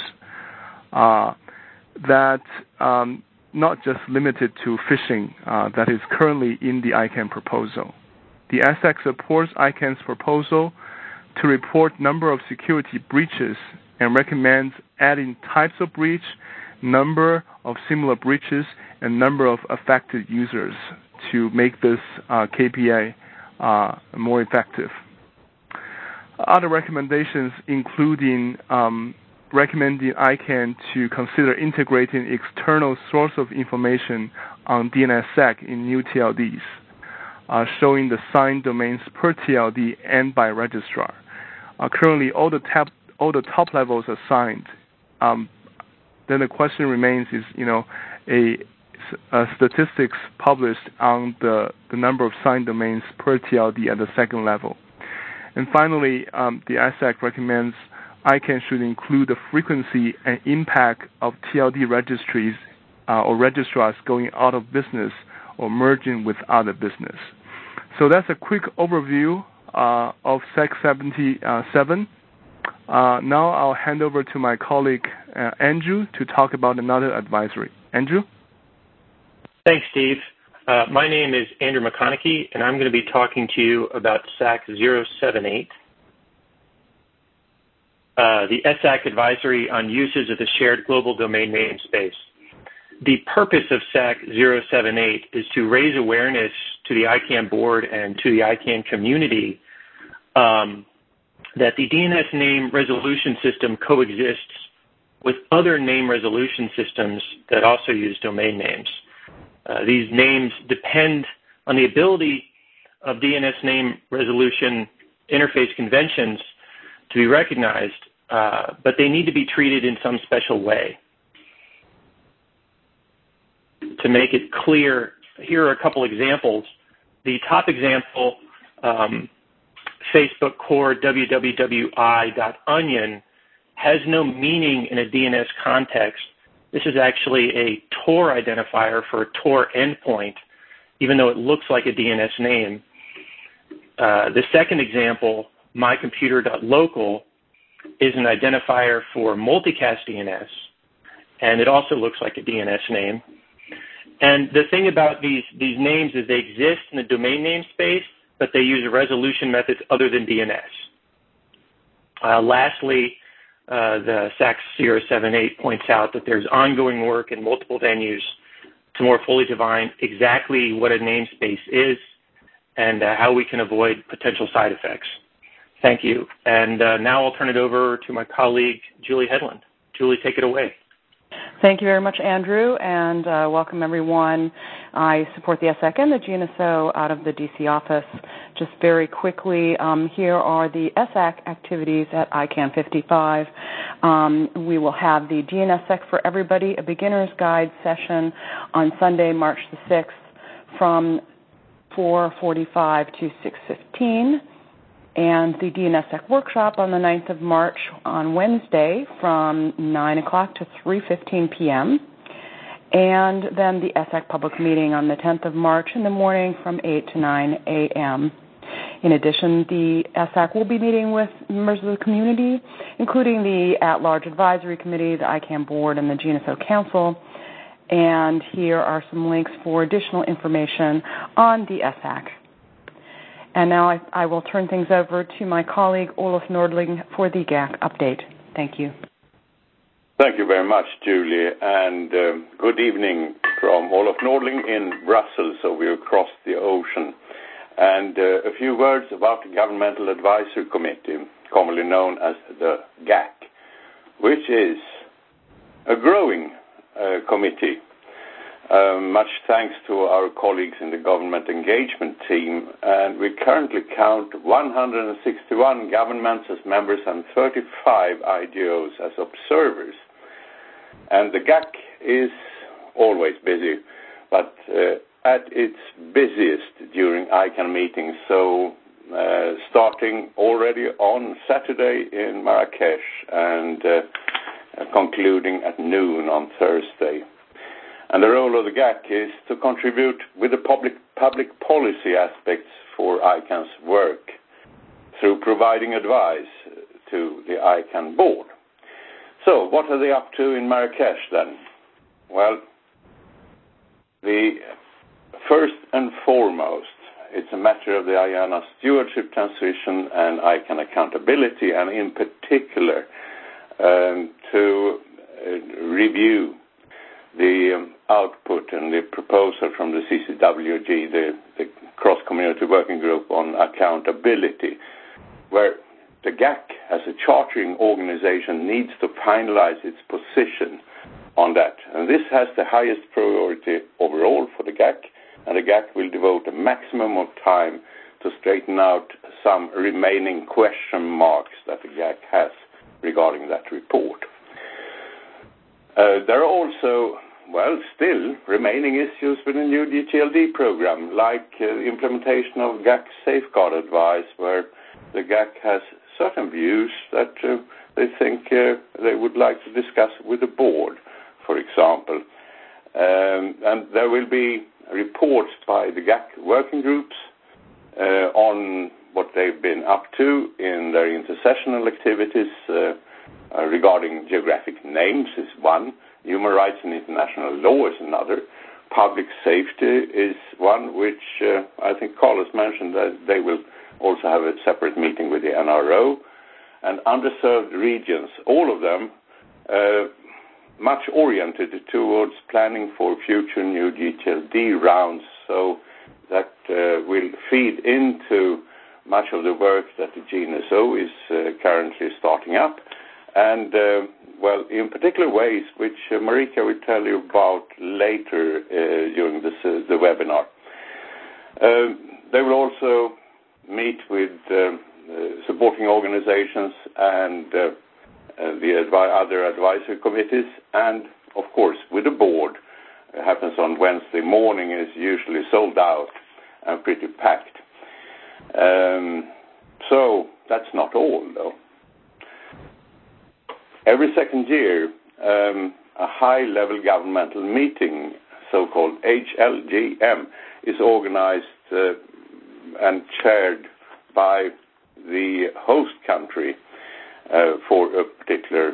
That not just limited to phishing that is currently in the ICANN proposal. The ESSEC supports ICANN's proposal to report number of security breaches and recommends adding types of breach, number of similar breaches, and number of affected users to make this KPI more effective. Other recommendations including recommending ICANN to consider integrating external source of information on DNSSEC in new TLDs, showing the signed domains per TLD and by registrar. Currently, all the top levels are signed. Then the question remains is, statistics published on the number of signed domains per TLD at the second level. And finally, the ESSEC recommends ICANN should include the frequency and impact of TLD registries or registrars going out of business or merging with other business. So that's a quick overview of SAC 77. Now I'll hand over to my colleague Andrew to talk about another advisory. Andrew? Thanks, Steve. My name is Andrew McConaughey, and I'm going to be talking to you about SAC 078. The ESSEC advisory on uses of the shared global domain namespace. The purpose of SAC 078 is to raise awareness to the ICANN board and to the ICANN community that the DNS name resolution system coexists with other name resolution systems that also use domain names. These names depend on the ability of DNS name resolution interface conventions to be recognized, but they need to be treated in some special way. To make it clear, here are a couple examples. The top example, Facebook core www.onion, has no meaning in a DNS context. This is actually a Tor identifier for a Tor endpoint, even though it looks like a DNS name. The second example, mycomputer.local, is an identifier for multicast DNS, and it also looks like a DNS name. And the thing about these names is they exist in the domain namespace, but they use resolution methods other than DNS. Lastly, the SAC 078 points out that there's ongoing work in multiple venues to more fully define exactly what a namespace is and how we can avoid potential side effects. Thank you. And now I'll turn it over to my colleague, Julie Hedlund. Julie, take it away. Thank you very much, Andrew, and welcome everyone. I support the ESSEC and the GNSO out of the DC office. Just very quickly, here are the ESSEC activities at ICANN 55. We will have the GNSSEC for Everybody, a beginner's guide session on Sunday, March the 6th from 4:45 to 6:15. And the DNSSEC workshop on the 9th of March on Wednesday from 9 o'clock to 3:15 p.m. And then the ESSEC public meeting on the 10th of March in the morning from 8 to 9 a.m. In addition, the ESSEC will be meeting with members of the community, including the At-Large Advisory Committee, the ICANN Board, and the GNSO Council. And here are some links for additional information on the ESSEC. And now I will turn things over to my colleague, Olof Nordling, for the GAC update. Thank you. Thank you very much, Julie, and good evening from Olof Nordling in Brussels, so we're across the ocean. And a few words about the Governmental Advisory Committee, commonly known as the GAC, which is a growing committee. Much thanks to our colleagues in the government engagement team, and we currently count 161 governments as members and 35 IGOs as observers. And the GAC is always busy, but at its busiest during ICANN meetings, so starting already on Saturday in Marrakesh and concluding at noon on Thursday. And the role of the GAC is to contribute with the public policy aspects for ICANN's work through providing advice to the ICANN board. So what are they up to in Marrakesh then? Well, the first and foremost, it's a matter of the IANA stewardship transition and ICANN accountability, and in particular to review the output and the proposal from the CCWG, the Cross-Community Working Group on Accountability, where the GAC as a chartering organization needs to finalize its position on that. And this has the highest priority overall for the GAC, and the GAC will devote a maximum of time to straighten out some remaining question marks that the GAC has regarding that report. There are also, still remaining issues with the new GTLD program, like implementation of GAC safeguard advice, where the GAC has certain views that they think they would like to discuss with the board, for example. And there will be reports by the GAC working groups on what they've been up to in their intersessional activities regarding geographic names is one, human rights and international law is another, public safety is one, which I think Carlos mentioned that they will also have a separate meeting with the NRO, and underserved regions, all of them much oriented towards planning for future new GTLD rounds, so that will feed into much of the work that the GNSO is currently starting up, and in particular ways which Marika will tell you about later during the webinar. They will also meet with supporting organizations and the other advisory committees, and of course with the board. It happens on Wednesday morning, is usually sold out and pretty packed. So that's not all though. Every second year, a high-level governmental meeting, so-called HLGM, is organized and chaired by the host country for a particular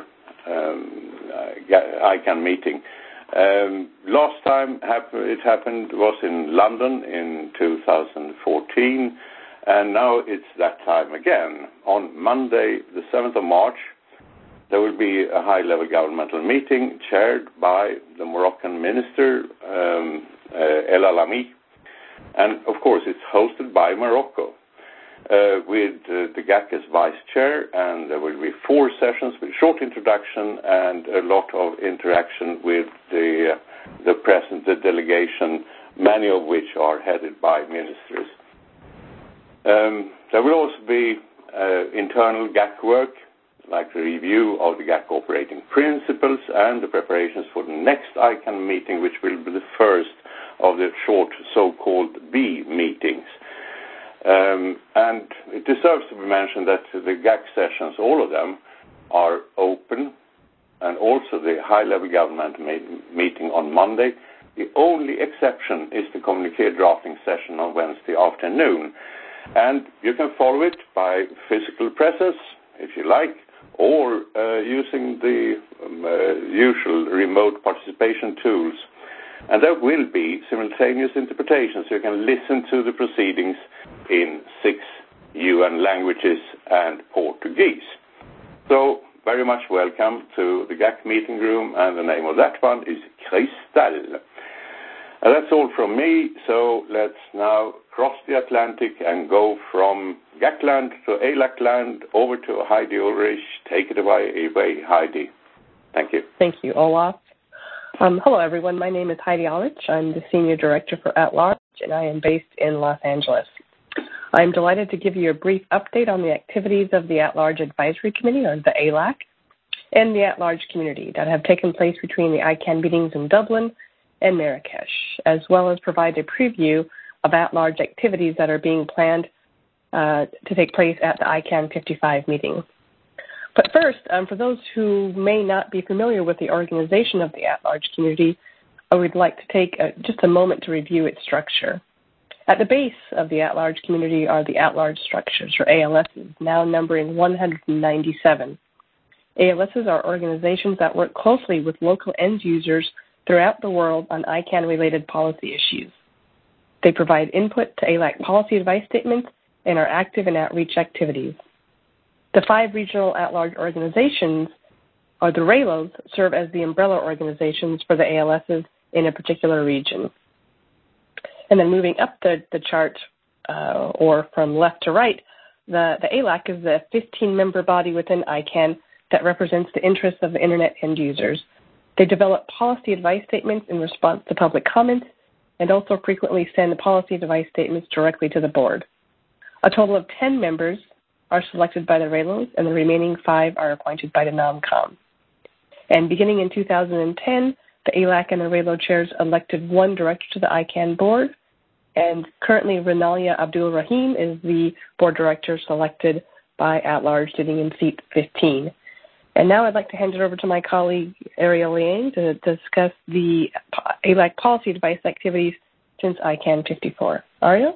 ICANN meeting. Last time it happened was in London in 2014, and now it's that time again. On Monday, the 7th of March, there will be a high-level governmental meeting chaired by the Moroccan minister, El Alami. And, of course, it's hosted by Morocco. with the GAC as vice chair, and there will be 4 sessions with short introduction and a lot of interaction with the present delegation, many of which are headed by ministers. There will also be internal GAC work, like a review of the GAC operating principles and the preparations for the next ICANN meeting, which will be the first of the short so-called B meetings. And it deserves to be mentioned that the GAC sessions, all of them, are open, and also the high-level government meeting on Monday. The only exception is the communique drafting session on Wednesday afternoon. And you can follow it by physical presence, if you like, or using the usual remote participation tools. And there will be simultaneous interpretation, so you can listen to the proceedings in 6 UN languages and Portuguese. So, very much welcome to the GAC meeting room, and the name of that one is Crystal. That's all from me, so let's now cross the Atlantic and go from GAC land to ALAC land over to Heidi Ulrich. Take it away, Heidi. Thank you. Thank you, Olaf. Hello, everyone. My name is Heidi Ulrich. I'm the Senior Director for At-Large, and I am based in Los Angeles. I'm delighted to give you a brief update on the activities of the At-Large Advisory Committee, or the ALAC, and the At-Large community that have taken place between the ICANN meetings in Dublin and Marrakesh, as well as provide a preview of At-Large activities that are being planned to take place at the ICANN 55 meeting. But first, for those who may not be familiar with the organization of the At-Large community, I would like to take just a moment to review its structure. At the base of the At-Large community are the At-Large structures, or ALSs, now numbering 197. ALSs are organizations that work closely with local end users throughout the world on ICANN-related policy issues. They provide input to ALAC policy advice statements and are active in outreach activities. The 5 regional at-large organizations, or the RALOs, serve as the umbrella organizations for the ALSs in a particular region. And then moving up the chart, or from left to right, the ALAC is the 15-member body within ICANN that represents the interests of the Internet end users. They develop policy advice statements in response to public comments and also frequently send policy advice statements directly to the board. A total of 10 members are selected by the RALOs, and the remaining 5 are appointed by the NOMCOM. And beginning in 2010, the ALAC and the RALO chairs elected 1 director to the ICANN board, and currently Renalia Abdul Rahim is the board director selected by At-Large, sitting in seat 15. And now I'd like to hand it over to my colleague, Ariel Liang, to discuss the ALAC policy advice activities since ICANN 54. Ariel?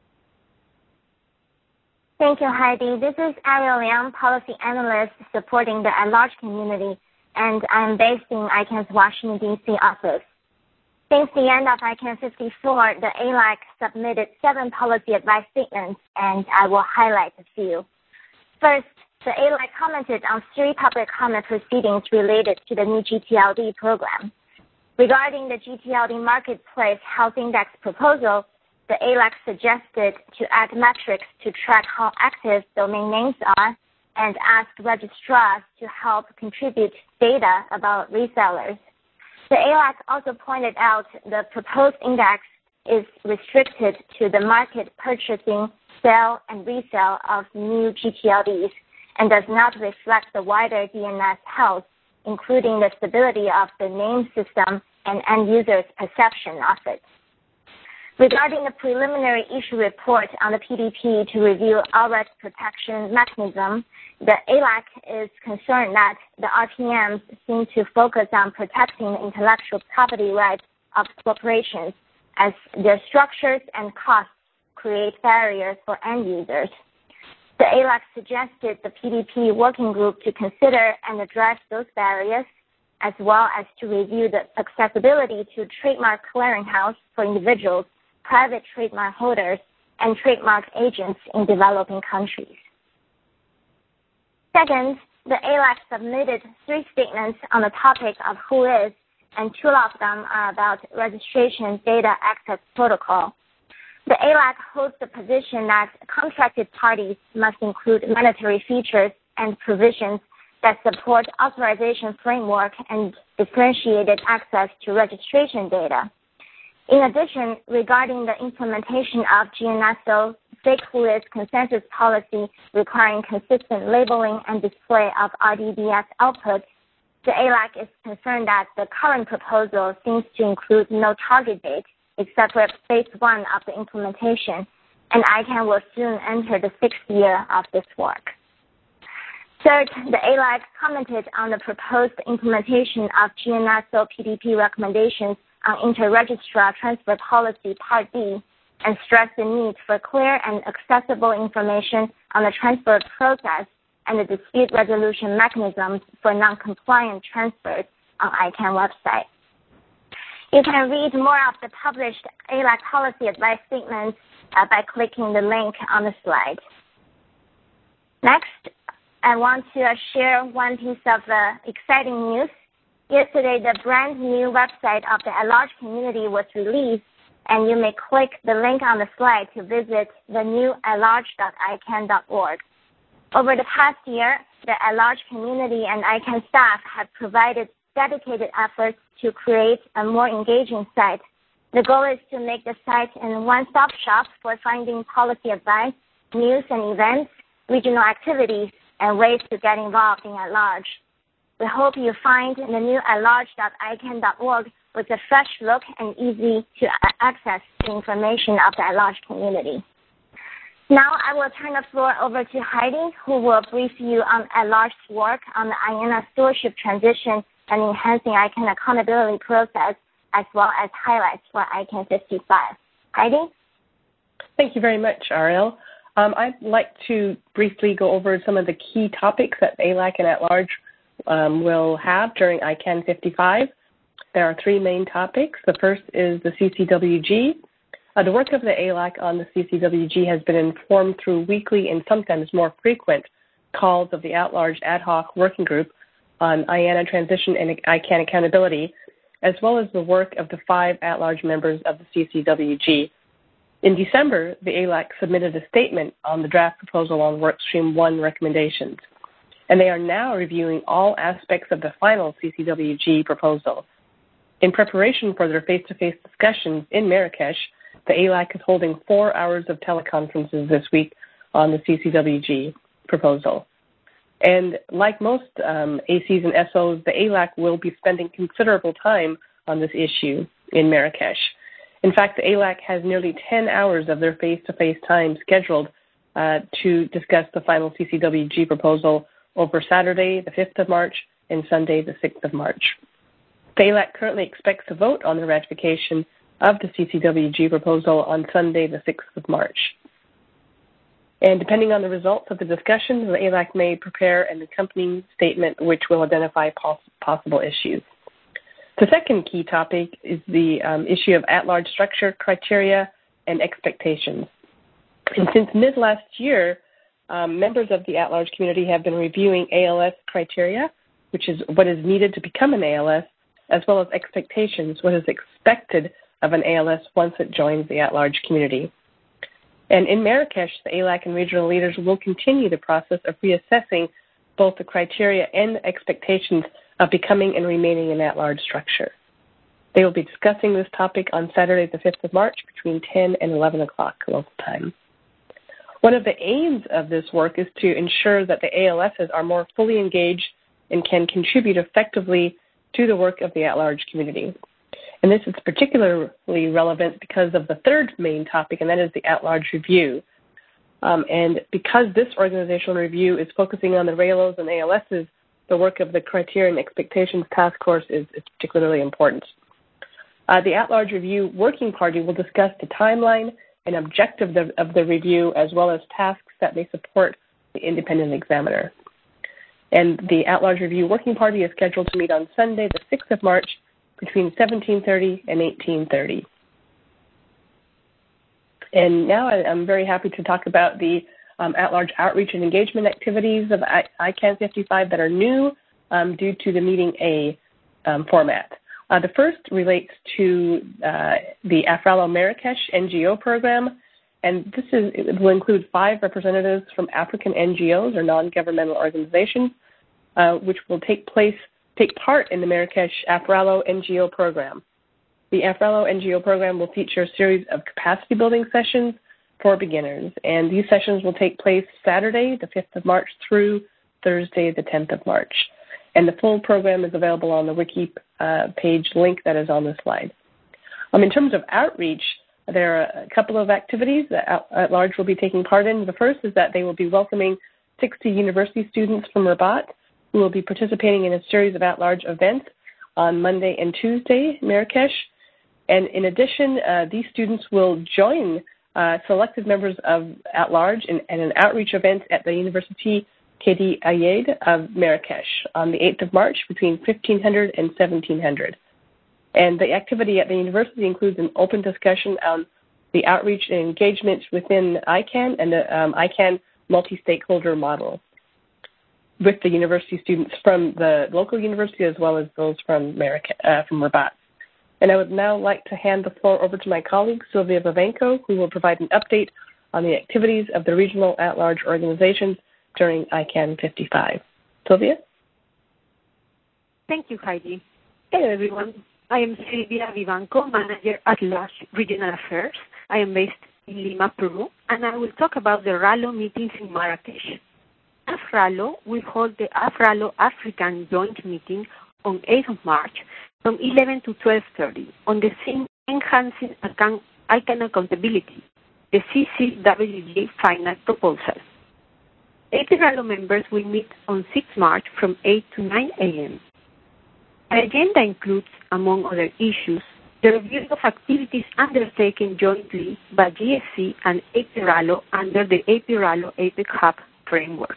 Thank you, Heidi. This is Ariel Liang, policy analyst supporting the At-Large community, and I'm based in ICANN's Washington, D.C. office. Since the end of ICANN 54, the ALAC submitted 7 policy advice statements, and I will highlight a few. First, the ALAC commented on 3 public comment proceedings related to the new GTLD program. Regarding the GTLD Marketplace Health Index proposal, the ALAC suggested to add metrics to track how active domain names are and ask registrars to help contribute data about resellers. The ALAC also pointed out the proposed index is restricted to the market purchasing, sale, and resale of new GTLDs and does not reflect the wider DNS health, including the stability of the name system and end users' perception of it. Regarding the preliminary issue report on the PDP to review outright protection mechanism, the ALAC is concerned that the RPMs seem to focus on protecting the intellectual property rights of corporations as their structures and costs create barriers for end users. The ALAC suggested the PDP working group to consider and address those barriers, as well as to review the accessibility to trademark clearinghouse for individuals, private trademark holders, and trademark agents in developing countries. Second, the ALAC submitted 3 statements on the topic of who is, and 2 of them are about registration data access protocol. The ALAC holds the position that contracted parties must include mandatory features and provisions that support authorization framework and differentiated access to registration data. In addition, regarding the implementation of GNSO stakeholders' consensus policy requiring consistent labeling and display of RDBS outputs, the ALAC is concerned that the current proposal seems to include no target date except for phase 1 of the implementation, and ICANN will soon enter the 6th year of this work. Third, the ALAC commented on the proposed implementation of GNSO PDP recommendations on Inter-Registrar Transfer Policy Part B and stressed the need for clear and accessible information on the transfer process and the dispute resolution mechanisms for non-compliant transfers on ICANN website. You can read more of the published ALAC policy advice statements by clicking the link on the slide. Next, I want to share one piece of exciting news. Yesterday, the brand new website of the at-large community was released, and you may click the link on the slide to visit the new atlarge.icann.org. Over the past year, the at-large community and ICANN staff have provided dedicated efforts to create a more engaging site. The goal is to make the site a one-stop shop for finding policy advice, news and events, regional activities, and ways to get involved in at-large. We hope you find the new atlarge.icann.org with a fresh look and easy to access the information of the at-large community. Now I will turn the floor over to Heidi, who will brief you on at-large's work on the IANA stewardship transition and enhancing ICANN accountability process, as well as highlights for ICANN 55. Heidi? Thank you very much, Ariel. I'd like to briefly go over some of the key topics that ALAC and at-large will have during ICANN 55. There are 3 main topics. The first is the CCWG. The work of the ALAC on the CCWG has been informed through weekly and sometimes more frequent calls of the at-large ad hoc working group on IANA transition and ICANN accountability, as well as the work of the 5 at-large members of the CCWG. In December, the ALAC submitted a statement on the draft proposal on Workstream 1 recommendations, and they are now reviewing all aspects of the final CCWG proposal. In preparation for their face-to-face discussions in Marrakesh, the ALAC is holding 4 hours of teleconferences this week on the CCWG proposal. And like most ACs and SOs, the ALAC will be spending considerable time on this issue in Marrakesh. In fact, the ALAC has nearly 10 hours of their face-to-face time scheduled to discuss the final CCWG proposal over Saturday, the 5th of March, and Sunday, the 6th of March. The ALAC currently expects to vote on the ratification of the CCWG proposal on Sunday, the 6th of March. And depending on the results of the discussion, the ALAC may prepare an accompanying statement which will identify possible issues. The second key topic is the issue of at-large structure, criteria, and expectations. And since mid-last year, members of the at-large community have been reviewing ALS criteria, which is what is needed to become an ALS, as well as expectations, what is expected of an ALS once it joins the at-large community. And in Marrakesh, the ALAC and regional leaders will continue the process of reassessing both the criteria and expectations of becoming and remaining an at-large structure. They will be discussing this topic on Saturday, the 5th of March, between 10 and 11 o'clock local time. One of the aims of this work is to ensure that the ALSs are more fully engaged and can contribute effectively to the work of the at-large community. And this is particularly relevant because of the third main topic, and that is the at-large review. And because this organizational review is focusing on the RAILOs and ALSs, the work of the Criteria and Expectations Task Force is particularly important. The at-large review working party will discuss the timeline and objective of the review, as well as tasks that may support the independent examiner. And the at-large review working party is scheduled to meet on Sunday, the 6th of March, between 17:30 and 18:30. And now I'm very happy to talk about the at-large outreach and engagement activities of ICANN 55 that are new due to the Meeting A format. The first relates to the AFRALO Marrakesh NGO program, and it will include 5 representatives from African NGOs or non-governmental organizations, which will take part in the Marrakesh AFRALO NGO program. The AFRALO NGO program will feature a series of capacity building sessions for beginners, and these sessions will take place Saturday, the 5th of March through Thursday, the 10th of March. And the full program is available on the wiki page link that is on the slide. In terms of outreach, there are a couple of activities that At Large will be taking part in. The first is that they will be welcoming 60 university students from Rabat who will be participating in a series of At Large events on Monday and Tuesday in Marrakesh. And in addition, these students will join selected members of At Large in an outreach event at the Université Kedi Ayed of Marrakesh on the 8th of March between 1500 and 1700. And the activity at the university includes an open discussion on the outreach and engagement within ICANN and the ICANN multi-stakeholder model with the university students from the local university as well as those from Rabat. And I would now like to hand the floor over to my colleague, Sylvia Babenko, who will provide an update on the activities of the regional at-large organizations during ICANN 55. Sylvia? Thank you, Heidi. Hello, everyone. I am Sylvia Vivanco, Manager at Large Regional Affairs. I am based in Lima, Peru, and I will talk about the RALO meetings in Marrakesh. AFRALO will hold the AFRALO African Joint Meeting on 8th of March from 11 to 12:30 on the theme Enhancing ICANN Accountability, the CCWG Final Proposal. AFRALO members will meet on 6th March from 8 to 9 a.m. The agenda includes, among other issues, the review of activities undertaken jointly by GSC and APRALO under the APRALO APEC Hub framework.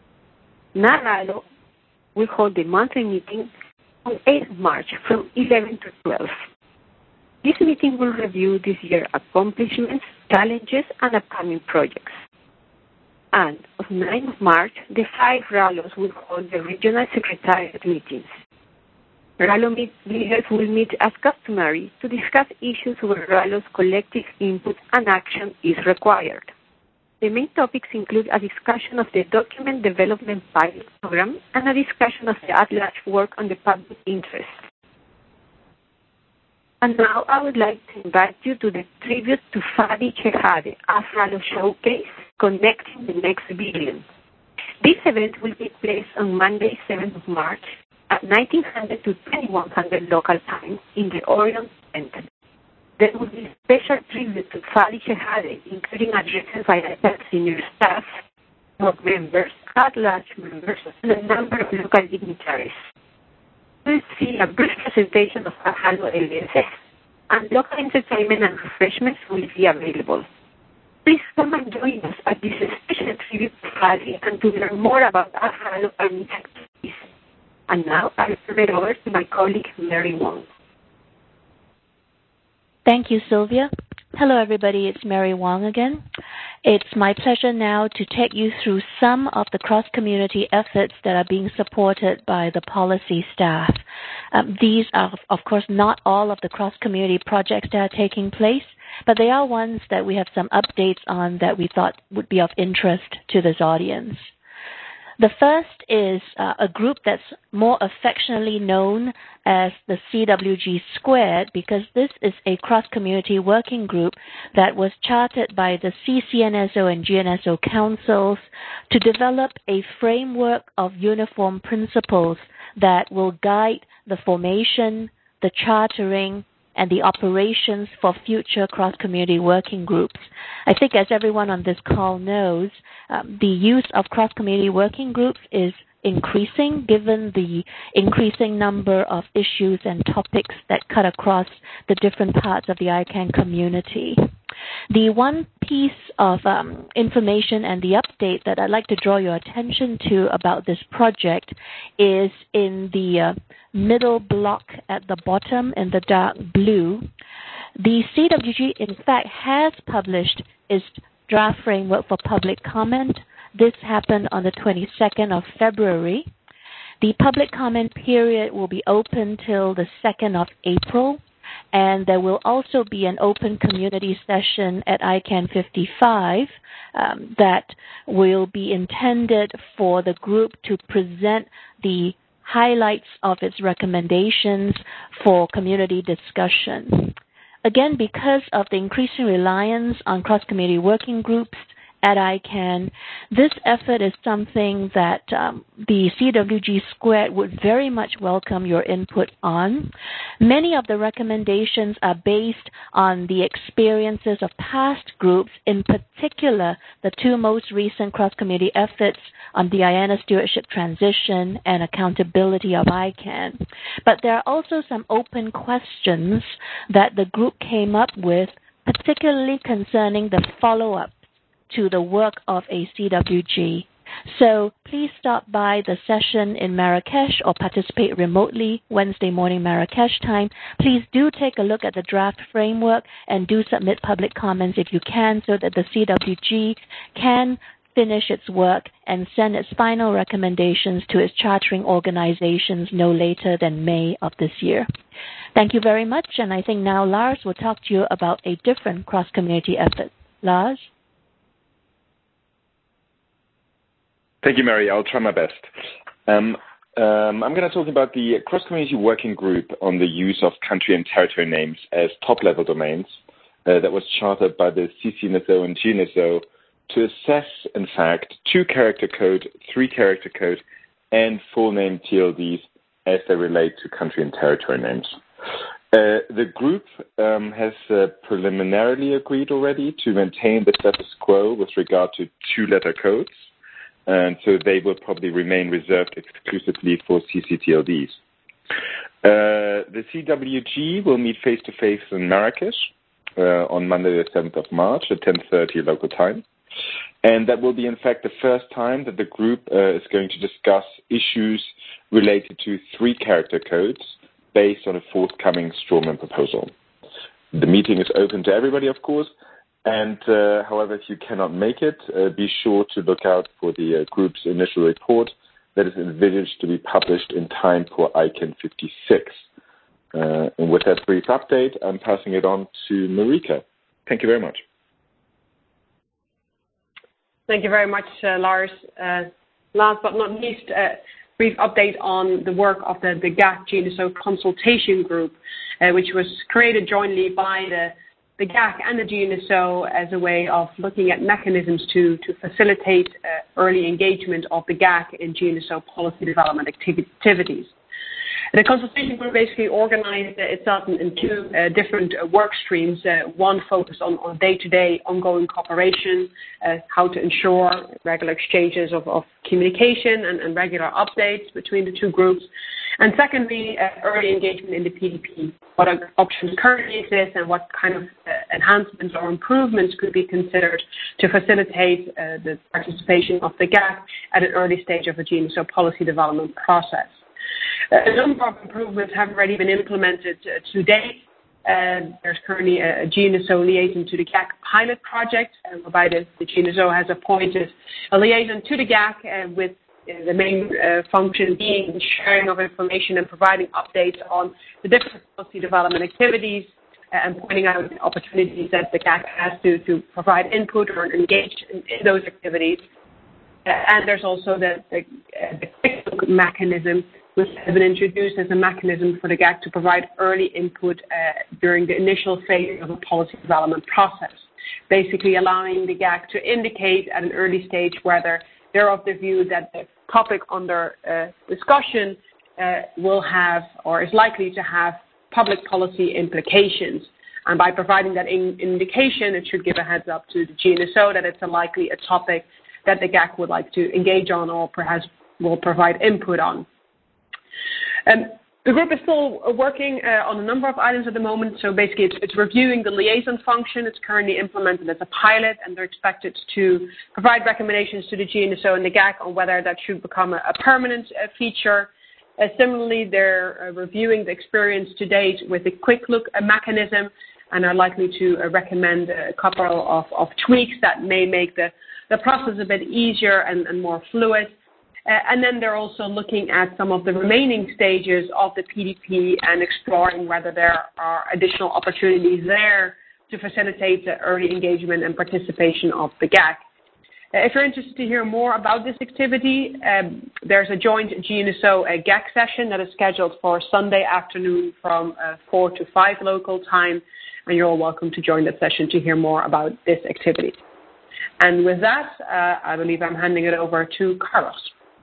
NARALO will hold the monthly meeting on 8th March from 11 to 12. This meeting will review this year's accomplishments, challenges, and upcoming projects. And on 9th March, the 5 RALOs will hold the regional secretariat meetings. RALO leaders will meet as customary to discuss issues where RALO's collective input and action is required. The main topics include a discussion of the Document Development Pilot Program and a discussion of the at-large work on the public interest. And now I would like to invite you to the Tribute to Fadi Chehade AFRALO Showcase, Connecting the Next Billion. This event will take place on Monday, 7th of March at 1900 to 2100 local time in the Orion Center. There will be a special tribute to Fadi Chehade, including addresses by the senior staff, board members, at-large members, and a number of local dignitaries. We'll see a brief presentation of AFRALO LSS, and local entertainment and refreshments will be available. Please come and join us at this special tribute to Fadi and to learn more about AFRALO and its activities. And now I'll turn it over to my colleague, Mary Wong. Thank you, Sylvia. Hello, everybody. It's Mary Wong again. It's my pleasure now to take you through some of the cross-community efforts that are being supported by the policy staff. These are, of course, not all of the cross-community projects that are taking place, but they are ones that we have some updates on that we thought would be of interest to this audience. The first is a group that's more affectionately known as the CWG Squared, because this is a cross-community working group that was chartered by the CCNSO and GNSO councils to develop a framework of uniform principles that will guide the formation, the chartering, and the operations for future cross-community working groups. I think as everyone on this call knows, the use of cross-community working groups is increasing given the increasing number of issues and topics that cut across the different parts of the ICANN community. The one piece of information and the update that I'd like to draw your attention to about this project is in the middle block at the bottom in the dark blue. The CWG, in fact, has published its draft framework for public comment. This happened on the 22nd of February. The public comment period will be open till the 2nd of April, and there will also be an open community session at ICANN 55 that will be intended for the group to present the highlights of its recommendations for community discussion. Again, because of the increasing reliance on cross-community working groups at ICANN, this effort is something that the CWG Squared would very much welcome your input on. Many of the recommendations are based on the experiences of past groups, in particular the two most recent cross-community efforts on the IANA stewardship transition and accountability of ICANN. But there are also some open questions that the group came up with, particularly concerning the follow-up to the work of a CWG. So please stop by the session in Marrakesh or participate remotely Wednesday morning Marrakesh time. Please do take a look at the draft framework and do submit public comments if you can, so that the CWG can finish its work and send its final recommendations to its chartering organizations no later than May of this year. Thank you very much, and I think now Lars will talk to you about a different cross-community effort. Lars? Thank you, Mary. I'll try my best. I'm going to talk about the cross-community working group on the use of country and territory names as top-level domains that was chartered by the CCNSO and GNSO to assess, in fact, 2-character code, 3-character code, and full-name TLDs as they relate to country and territory names. The group has preliminarily agreed already to maintain the status quo with regard to 2-letter codes, and so they will probably remain reserved exclusively for CCTLDs. The CWG will meet face-to-face in Marrakesh on Monday the 7th of March at 10:30 local time. And that will be, in fact, the first time that the group is going to discuss issues related to 3-character codes based on a forthcoming Strawman proposal. The meeting is open to everybody, of course, and however, if you cannot make it, be sure to look out for the group's initial report that is envisaged to be published in time for ICANN 56. And with that brief update, I'm passing it on to Marika. Thank you very much. Thank you very much, Lars. Last but not least, brief update on the work of the GAC GNSO consultation group, which was created jointly by the GAC and the GNSO as a way of looking at mechanisms to facilitate early engagement of the GAC in GNSO policy development activities. The consultation group basically organized itself in 2 different work streams. One focused on day-to-day ongoing cooperation, how to ensure regular exchanges of communication and regular updates between the 2 groups. And secondly, early engagement in the PDP, what options currently exist and what kind of enhancements or improvements could be considered to facilitate the participation of the GAC at an early stage of a GNSO policy development process. A number of improvements have already been implemented to date. There's currently a GNSO liaison to the GAC pilot project, whereby the GNSO has appointed a liaison to the GAC with the main function being the sharing of information and providing updates on the different policy development activities and pointing out opportunities that the GAC has to provide input or engage in those activities. And there's also the quick look mechanism, which has been introduced as a mechanism for the GAC to provide early input during the initial phase of a policy development process, basically allowing the GAC to indicate at an early stage whether they're of the view that the topic under discussion will have or is likely to have public policy implications. And by providing that indication, it should give a heads up to the GNSO that it's likely a topic that the GAC would like to engage on or perhaps will provide input on. The group is still working on a number of items at the moment. So basically, it's reviewing the liaison function. It's currently implemented as a pilot, and they're expected to provide recommendations to the GNSO and the GAC on whether that should become a permanent feature. Similarly, they're reviewing the experience to date with the quick look mechanism and are likely to recommend a couple of tweaks that may make the process a bit easier and more fluid. And then they're also looking at some of the remaining stages of the PDP and exploring whether there are additional opportunities there to facilitate the early engagement and participation of the GAC. If you're interested to hear more about this activity, there's a joint GNSO GAC session that is scheduled for Sunday afternoon from 4 to 5 local time, and you're all welcome to join that session to hear more about this activity. And with that, I believe I'm handing it over to Carlos.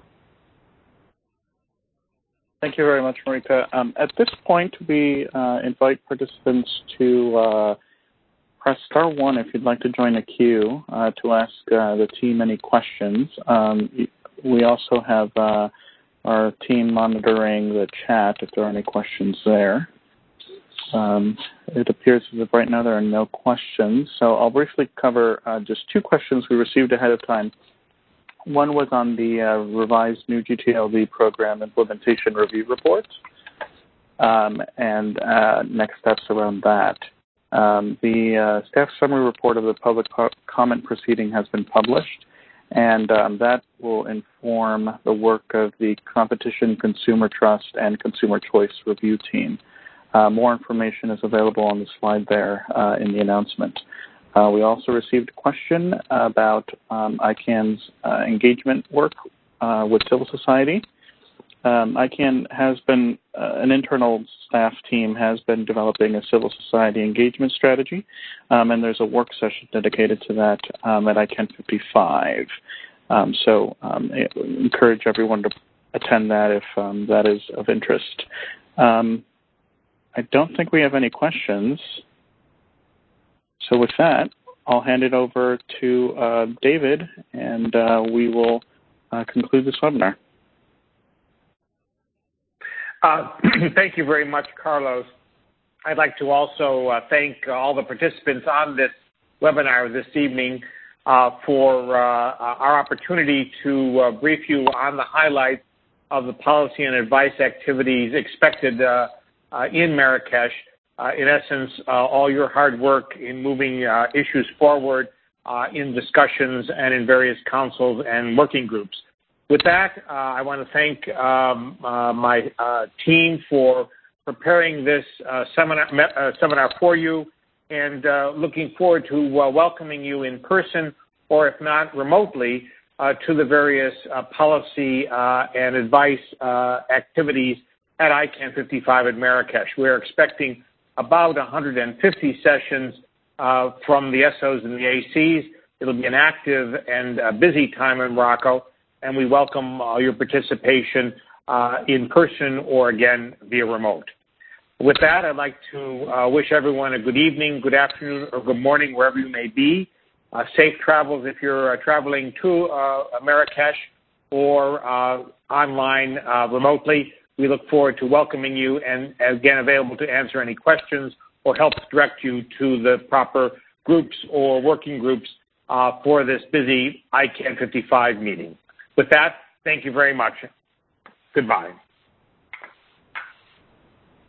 Thank you very much, Marika. At this point, we invite participants to press star 1 if you'd like to join a queue to ask the team any questions. We also have our team monitoring the chat if there are any questions there. It appears as if right now there are no questions, so I'll briefly cover just 2 questions we received ahead of time. One was on the revised new GTLD program implementation review report and next steps around that. The staff summary report of the public comment proceeding has been published, and that will inform the work of the Competition, Consumer Trust, and Consumer Choice Review Team. More information is available on the slide there in the announcement. We also received a question about ICANN's engagement work with civil society. ICANN has been, an internal staff team has been developing a civil society engagement strategy, and there's a work session dedicated to that at ICANN 55. So I encourage everyone to attend that if that is of interest. I don't think we have any questions. So with that, I'll hand it over to David, and we will conclude this webinar. Thank you very much, Carlos. I'd like to also thank all the participants on this webinar this evening for our opportunity to brief you on the highlights of the policy and advice activities expected in Marrakesh. In essence, all your hard work in moving issues forward in discussions and in various councils and working groups. With that, I want to thank my team for preparing this seminar for you, and looking forward to welcoming you in person, or if not remotely, to the various policy and advice activities at ICANN 55 at Marrakesh. We're expecting about 150 sessions from the SOs and the ACs. It'll be an active and busy time in Morocco, and we welcome your participation in person or, again, via remote. With that, I'd like to wish everyone a good evening, good afternoon, or good morning, wherever you may be. Safe travels if you're traveling to Marrakesh or online remotely. We look forward to welcoming you and, again, available to answer any questions or help direct you to the proper groups or working groups for this busy ICANN 55 meeting. With that, thank you very much. Goodbye.